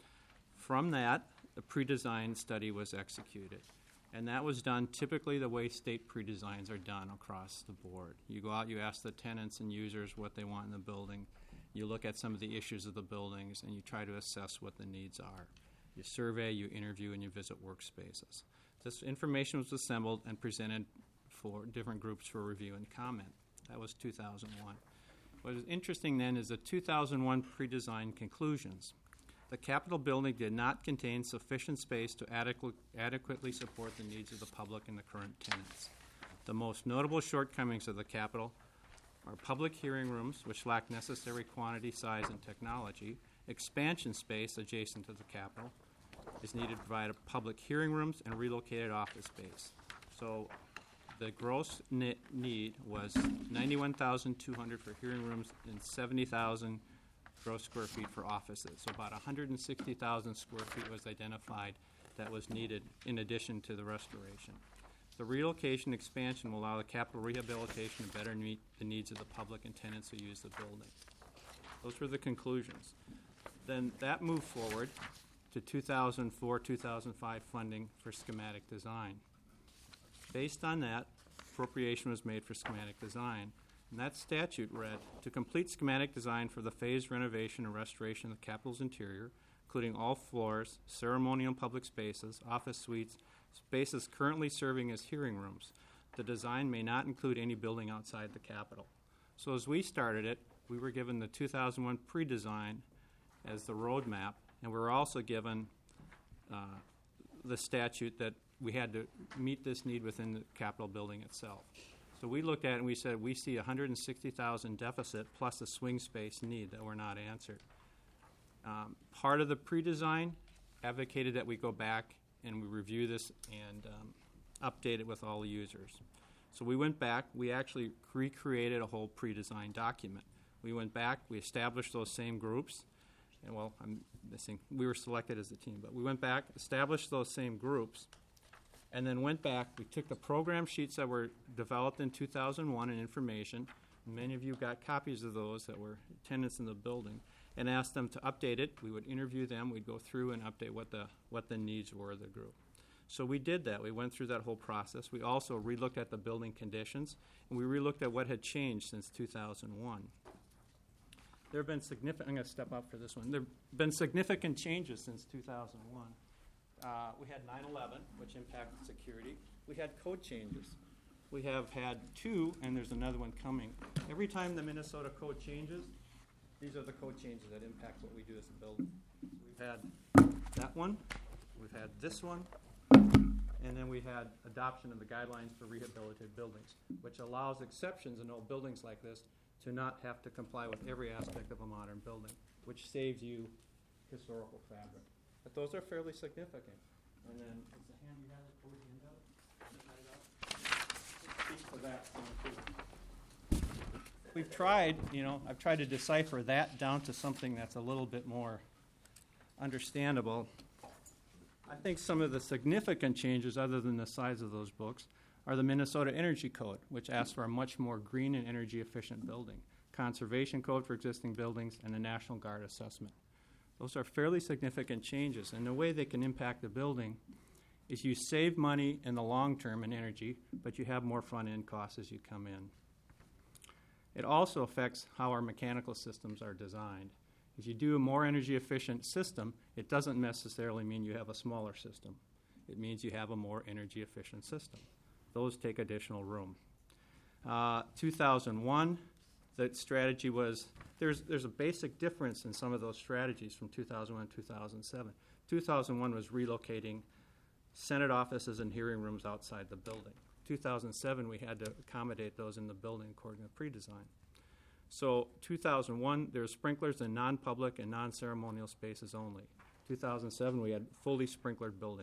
From that, the pre-design study was executed. And that was done typically the way state pre-designs are done across the board. You go out, you ask the tenants and users what they want in the building. You look at some of the issues of the buildings, and you try to assess what the needs are. You survey, you interview, and you visit workspaces. This information was assembled and presented for different groups for review and comment. That was 2001. What is interesting then is the 2001 pre-design conclusions. The Capitol building did not contain sufficient space to adequately support the needs of the public and the current tenants. The most notable shortcomings of the Capitol are public hearing rooms, which lack necessary quantity, size, and technology. Expansion space adjacent to the Capitol is needed to provide public hearing rooms and relocated office space. So the gross need was 91,200 for hearing rooms and 70,000 gross square feet for offices. So about 160,000 square feet was identified that was needed in addition to the restoration. The relocation expansion will allow the capital rehabilitation to better meet the needs of the public and tenants who use the building. Those were the conclusions. Then that moved forward to 2004-2005 funding for schematic design. Based on that, appropriation was made for schematic design. And that statute read, to complete schematic design for the phased renovation and restoration of the Capitol's interior, including all floors, ceremonial and public spaces, office suites, spaces currently serving as hearing rooms. The design may not include any building outside the Capitol. So as we started it, we were given the 2001 pre-design as the roadmap, and we were also given the statute that we had to meet this need within the Capitol building itself. So we looked at it and we said we see 160,000 deficit plus a swing space need that were not answered. Part of the pre-design advocated that we go back and we review this and update it with all the users. So we went back, we actually recreated a whole pre-design document. We went back, we established those same groups, and well, I'm missing, we were selected as a team, but we went back, established those same groups, and then went back, we took the program sheets that were developed in 2001 and information, and many of you got copies of those that were tenants in the building, and asked them to update it. We would interview them, we'd go through and update what the needs were of the group. So we did that. We went through that whole process. We also relooked at the building conditions, and we relooked at what had changed since 2001. There have been significant, I'm going to step up for this one. There have been significant changes since 2001. We had 9/11, which impacted security. We had code changes. We have had two, and there's another one coming. Every time the Minnesota code changes, these are the code changes that impact what we do as a building. We've had that one, we've had this one, and then we had adoption of the guidelines for rehabilitated buildings, which allows exceptions in old buildings like this to not have to comply with every aspect of a modern building, which saves you historical fabric. But those are fairly significant. And then, is the hand you have the code handout? Speak for that one too. We've tried, I've tried to decipher that down to something that's a little bit more understandable. I think some of the significant changes, other than the size of those books, are the Minnesota Energy Code, which asks for a much more green and energy efficient building. Conservation Code for existing buildings, and the National Guard assessment. Those are fairly significant changes, and the way they can impact the building is you save money in the long term in energy, but you have more front-end costs as you come in. It also affects how our mechanical systems are designed. If you do a more energy efficient system, it doesn't necessarily mean you have a smaller system. It means you have a more energy efficient system. Those take additional room. 2001, the strategy was, there's a basic difference in some of those strategies from 2001 to 2007. 2001 was relocating Senate offices and hearing rooms outside the building. 2007, we had to accommodate those in the building according to pre-design. So 2001, there were sprinklers in non-public and non-ceremonial spaces only. 2007, we had fully sprinklered building.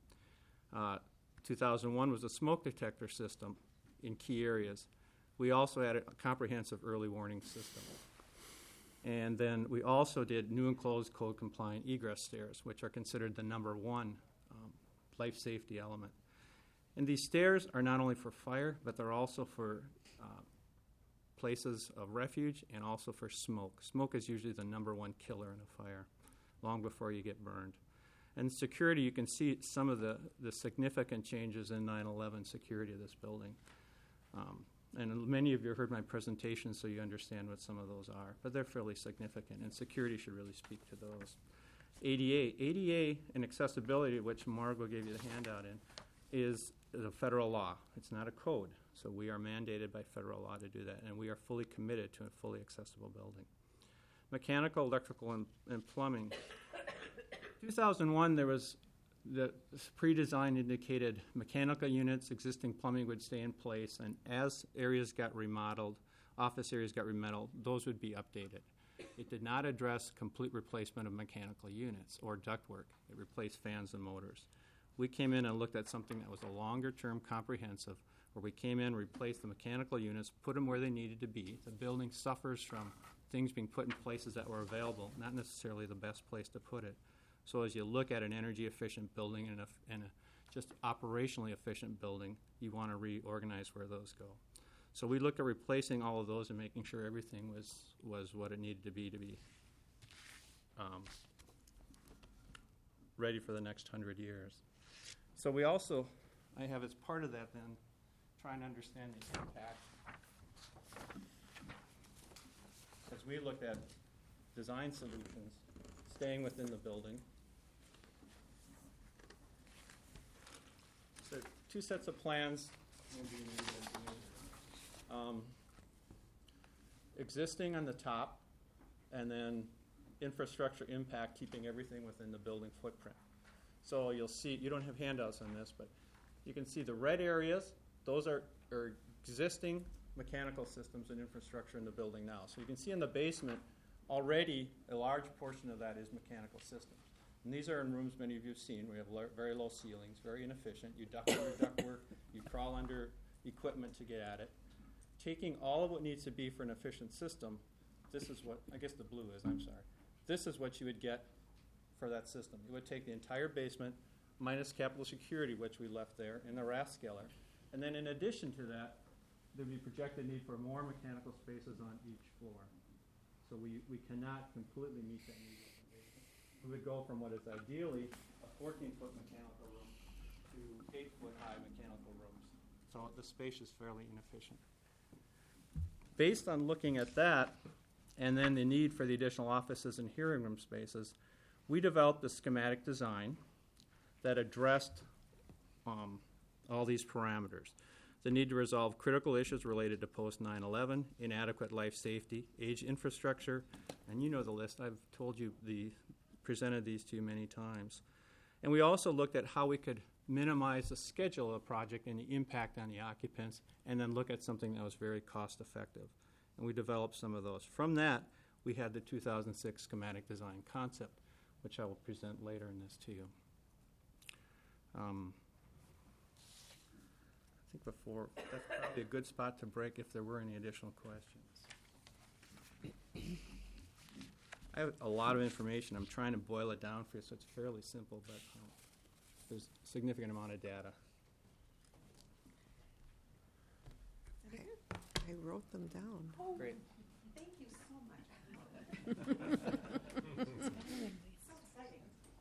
2001 was a smoke detector system in key areas. We also had a comprehensive early warning system. And then we also did new and closed code compliant egress stairs, which are considered the number one life safety element. And these stairs are not only for fire, but they're also for places of refuge and also for smoke. Smoke is usually the number one killer in a fire, long before you get burned. And security, you can see some of the significant changes in 9/11 security of this building. And many of you heard my presentation, so you understand what some of those are. But they're fairly significant, and security should really speak to those. ADA and accessibility, which Margot gave you the handout in, is a federal law. It's not a code. So we are mandated by federal law to do that, and we are fully committed to a fully accessible building. Mechanical, electrical, and plumbing. 2001, there was the pre-design indicated mechanical units, existing plumbing would stay in place, and as areas got remodeled, office areas got remodeled, those would be updated. It did not address complete replacement of mechanical units or ductwork. It replaced fans and motors. We came in and looked at something that was a longer-term comprehensive, where we came in, replaced the mechanical units, put them where they needed to be. The building suffers from things being put in places that were available, not necessarily the best place to put it. So as you look at an energy-efficient building and a just operationally efficient building, you want to reorganize where those go. So we looked at replacing all of those and making sure everything was what it needed to be ready for the next 100 years. So we also, I have as part of that then, trying to understand the impact. As we looked at design solutions, staying within the building. So two sets of plans. Existing on the top, and then infrastructure impact, keeping everything within the building footprint. So you'll see, you don't have handouts on this, but you can see the red areas, those are existing mechanical systems and infrastructure in the building now. So you can see in the basement, already a large portion of that is mechanical systems. And these are in rooms many of you have seen. We have very low ceilings, very inefficient. You duct under ductwork, you crawl under equipment to get at it. Taking all of what needs to be for an efficient system, this is what, I guess the blue is, I'm sorry. This is what you would get for that system. You would take the entire basement minus capital security, which we left there, in the Rathskeller. And then in addition to that, there'd be projected need for more mechanical spaces on each floor. So we cannot completely meet that need. We would go from what is ideally a 14-foot mechanical room to 8-foot high mechanical rooms. So the space is fairly inefficient. Based on looking at that, and then the need for the additional offices and hearing room spaces, we developed a schematic design that addressed all these parameters. The need to resolve critical issues related to post-9/11, inadequate life safety, aged infrastructure, and you know the list. I've told you, presented these to you many times. And we also looked at how we could minimize the schedule of a project and the impact on the occupants, and then look at something that was very cost effective. And we developed some of those. From that, we had the 2006 schematic design concept, which I will present later in this to you. I think before, that's probably a good spot to break if there were any additional questions. I have a lot of information. I'm trying to boil it down for you, so it's fairly simple, but there's a significant amount of data. I wrote them down. Oh, great. Thank So exciting.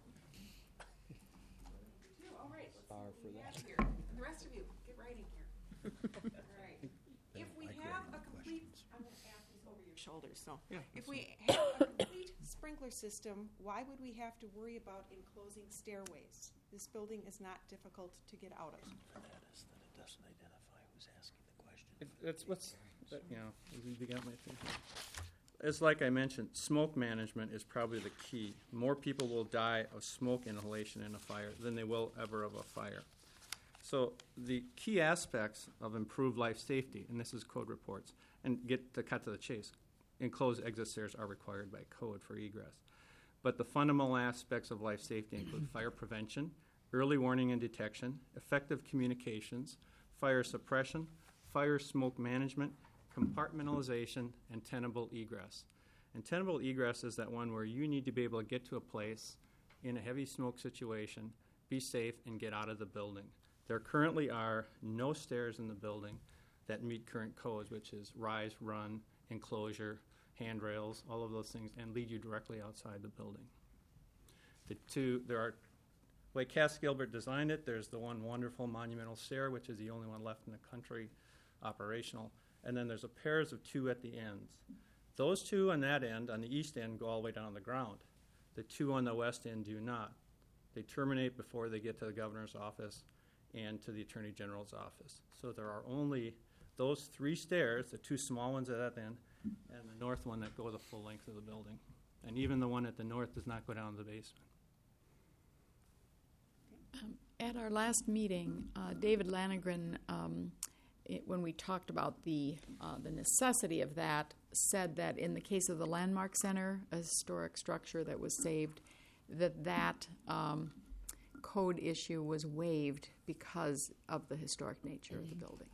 All right, let's see what we have here. And the rest of you, get writing here. All right. If we have a complete, I'm going to ask these over your shoulders. So, if we have a complete sprinkler system, why would we have to worry about enclosing stairways? This building is not difficult to get out of. That is that it doesn't identify who's asking the question. It's what's, you got my attention. It's like I mentioned, smoke management is probably the key. More people will die of smoke inhalation in a fire than they will ever of a fire. So the key aspects of improved life safety, and this is code reports, and get to cut to the chase, enclosed exit stairs are required by code for egress. But the fundamental aspects of life safety include fire prevention, early warning and detection, effective communications, fire suppression, fire smoke management, compartmentalization, and tenable egress. And tenable egress is that one where you need to be able to get to a place in a heavy smoke situation, be safe, and get out of the building. There currently are no stairs in the building that meet current codes, which is rise, run, enclosure, handrails, all of those things, and lead you directly outside the building. There are, the way Cass Gilbert designed it, there's the one wonderful monumental stair, which is the only one left in the country operational, and then there's a pairs of two at the ends. Those two on that end, on the east end, go all the way down to the ground. The two on the west end do not. They terminate before they get to the governor's office and to the attorney general's office. So there are only those three stairs, the two small ones at that end, and the north one that go the full length of the building. And even the one at the north does not go down to the basement. At our last meeting, David Lanegren, when we talked about the necessity of that, said that in the case of the Landmark Center, a historic structure that was saved, that code issue was waived because of the historic nature of the building.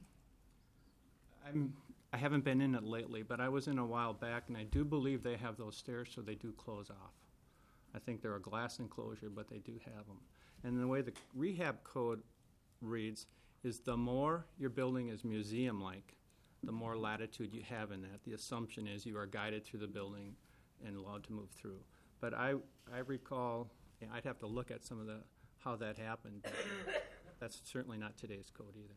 I haven't been in it lately, but I was in a while back, and I do believe they have those stairs, so they do close off. I think they're a glass enclosure, but they do have them. And the way the rehab code reads is the more your building is museum-like, the more latitude you have in that. The assumption is you are guided through the building and allowed to move through. But I recall, I'd have to look at some of how that happened, but that's certainly not today's code either.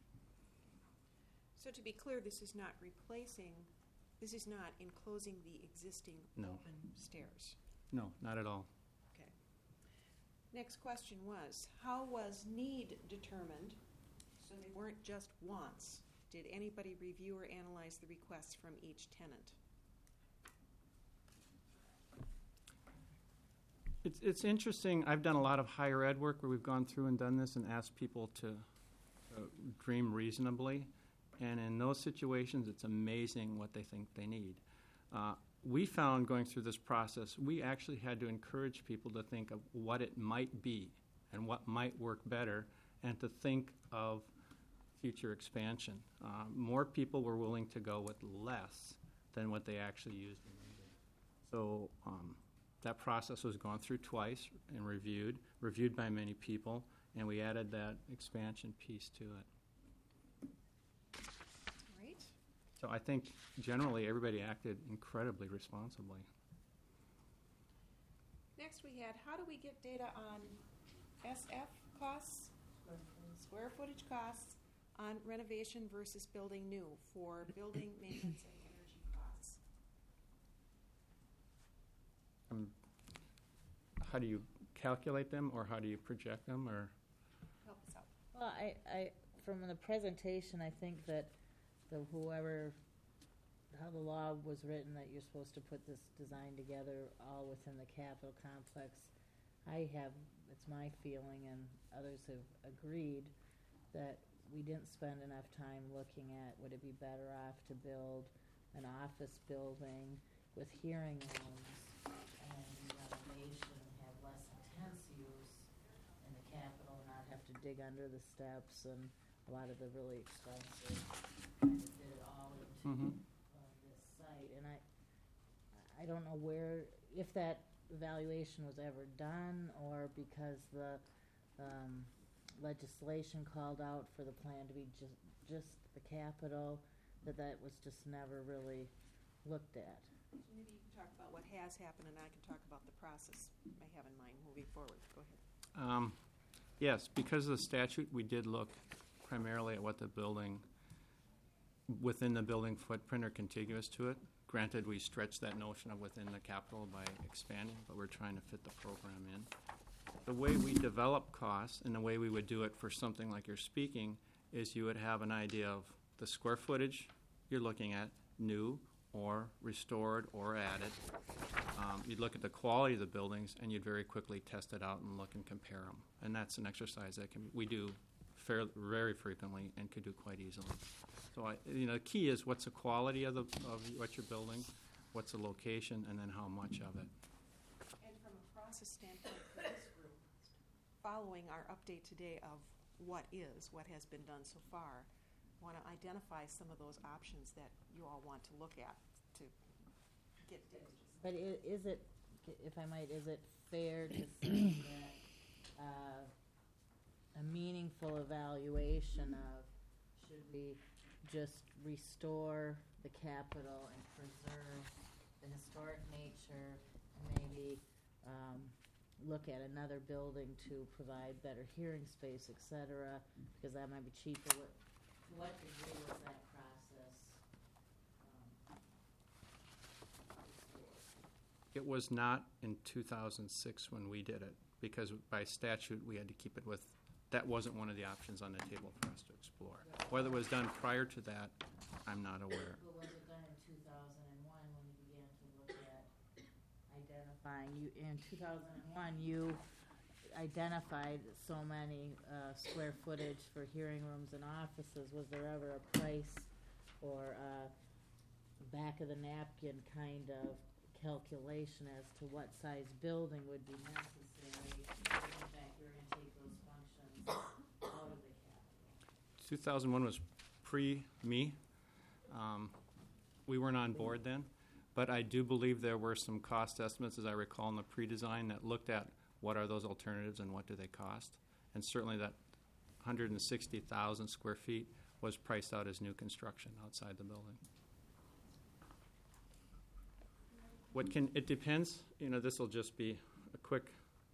So to be clear, this is not enclosing the existing open stairs. No, not at all. Okay. Next question was, how was need determined so they weren't just wants? Did anybody review or analyze the requests from each tenant? It's interesting. I've done a lot of higher ed work where we've gone through and done this and asked people to dream reasonably. And in those situations, it's amazing what they think they need. We found going through this process, we actually had to encourage people to think of what it might be and what might work better, and to think of future expansion. More people were willing to go with less than what they actually used and needed. So that process was gone through twice and reviewed by many people, and we added that expansion piece to it. Great. So I think generally everybody acted incredibly responsibly. Next we had, how do we get data on SF costs, square footage costs, on renovation versus building new for building maintenance and energy costs? How do you calculate them, or how do you project them, or? Help us out. Well, I from the presentation, I think that how the law was written, that you're supposed to put this design together all within the Capitol complex. It's my feeling, and others have agreed, that we didn't spend enough time looking at, would it be better off to build an office building with hearing rooms and renovation, have less intense use in the Capitol, not have to dig under the steps and a lot of the really expensive kind of did it all into this site. And I don't know if that evaluation was ever done, or because the legislation called out for the plan to be just the Capitol, that was just never really looked at. Maybe you can talk about what has happened, and I can talk about the process I have in mind moving forward. Go ahead. Yes, because of the statute, we did look primarily at what the building, within the building footprint or contiguous to it. Granted, we stretched that notion of within the capital by expanding, but we're trying to fit the program in. The way we develop costs and the way we would do it for something like you're speaking is you would have an idea of the square footage you're looking at, new or restored or added. You'd look at the quality of the buildings, and you'd very quickly test it out and look and compare them. And that's an exercise that we do very frequently and could do quite easily. So, the key is what's the quality of what you're building, what's the location, and then how much of it. And from a process standpoint for this group, following our update today of what has been done so far, want to identify some of those options that you all want to look at to get data. But is it, if I might, is it fair to say that a meaningful evaluation of should we just restore the Capitol and preserve the historic nature and maybe look at another building to provide better hearing space, et cetera, because that might be cheaper? To what degree was that process It was not in 2006 when we did it, because by statute we had to keep it with, that wasn't one of the options on the table for us to explore. Whether it was done prior to that, I'm not aware. But was it done in 2001 when you began to look at identifying? In 2001, you identified so many square footage for hearing rooms and offices. Was there ever a price or back of the napkin kind of calculation as to what size building would be necessary if in fact you're going to take those functions out of the Capitol? 2001 was pre-me. We weren't on board then, but I do believe there were some cost estimates, as I recall, in the pre-design that looked at what are those alternatives and what do they cost. And certainly that 160,000 square feet was priced out as new construction outside the building. It depends. This will just be a quick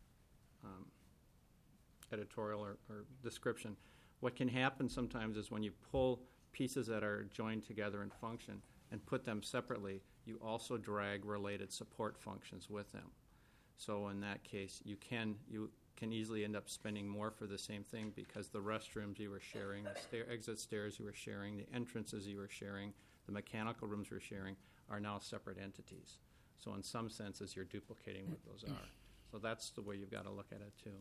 editorial or description. What can happen sometimes is when you pull pieces that are joined together in function and put them separately, you also drag related support functions with them. So in that case, you can easily end up spending more for the same thing because the restrooms you were sharing, the exit stairs you were sharing, the entrances you were sharing, the mechanical rooms you were sharing are now separate entities. So in some senses, you're duplicating what those are. So that's the way you've got to look at it, too.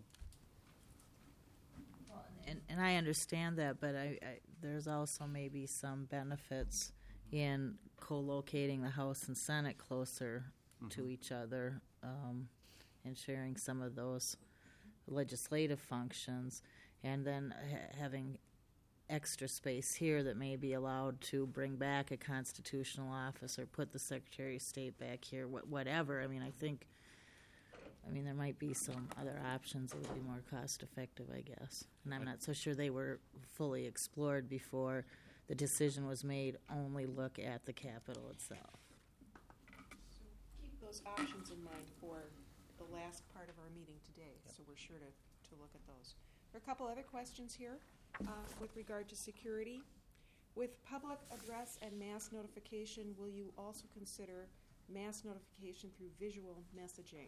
Well, and I understand that, but there's also maybe some benefits in co-locating the House and Senate closer to each other and sharing some of those legislative functions, and then having extra space here that may be allowed to bring back a constitutional office or put the Secretary of State back here, whatever. I mean, there might be some other options that would be more cost effective, I guess. And I'm not so sure they were fully explored before the decision was made, only look at the Capitol itself. So keep those options in mind for the last part of our meeting today, so we're sure to look at those. There are a couple other questions here with regard to security. With public address and mass notification, will you also consider mass notification through visual messaging?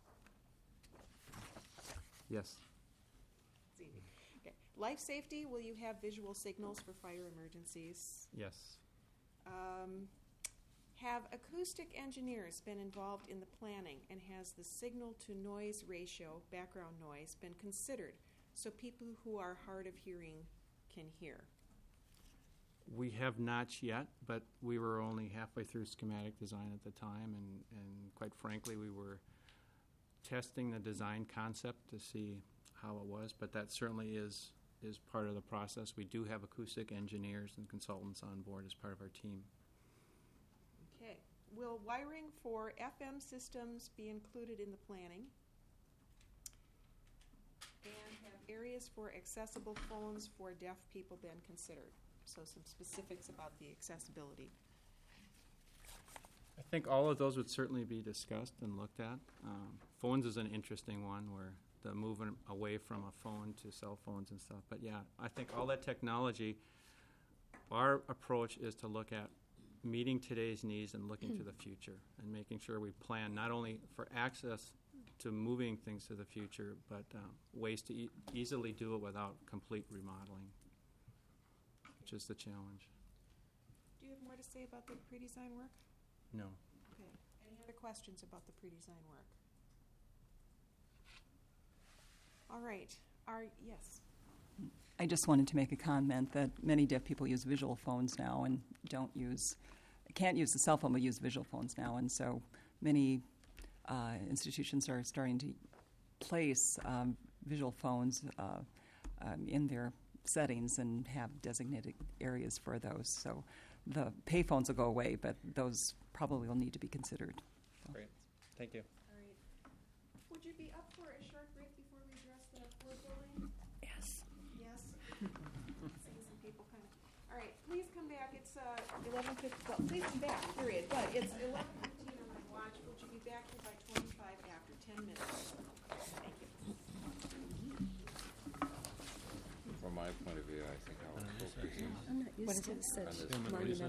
Yes. Okay. Life safety, will you have visual signals for fire emergencies? Yes. Have acoustic engineers been involved in the planning, and has the signal to noise ratio, background noise, been considered so people who are hard of hearing can hear? We have not yet, but we were only halfway through schematic design at the time, and quite frankly, we were testing the design concept to see how it was, but that certainly is part of the process. We do have acoustic engineers and consultants on board as part of our team. Okay. Will wiring for FM systems be included in the planning? And have areas for accessible phones for deaf people been considered? So some specifics about the accessibility. I think all of those would certainly be discussed and looked at. Phones is an interesting one, where the moving away from a phone to cell phones and stuff. But yeah, I think all that technology, our approach is to look at meeting today's needs and looking to the future and making sure we plan not only for access to moving things to the future, but ways to easily do it without complete remodeling, which is the challenge. Do you have more to say about the pre-design work? No. Okay. Any other questions about the pre-design work? All right. Yes. I just wanted to make a comment that many deaf people use visual phones now and can't use the cell phone, but use visual phones now. And so many institutions are starting to place visual phones in their settings and have designated areas for those. So the pay phones will go away, but those probably will need to be considered. So. Great. Thank you. All right. Would you be up for a short break before we address the Ford building? Yes. Yes. Seeing some people kind of. All right. Please come back. It's 11:50. Well, please come back. Period. But it's 11:15 on my watch. Would you be back here by 25 after 10 minutes? Thank you. From my point of view, I think I'll focus I'm not used to such monumental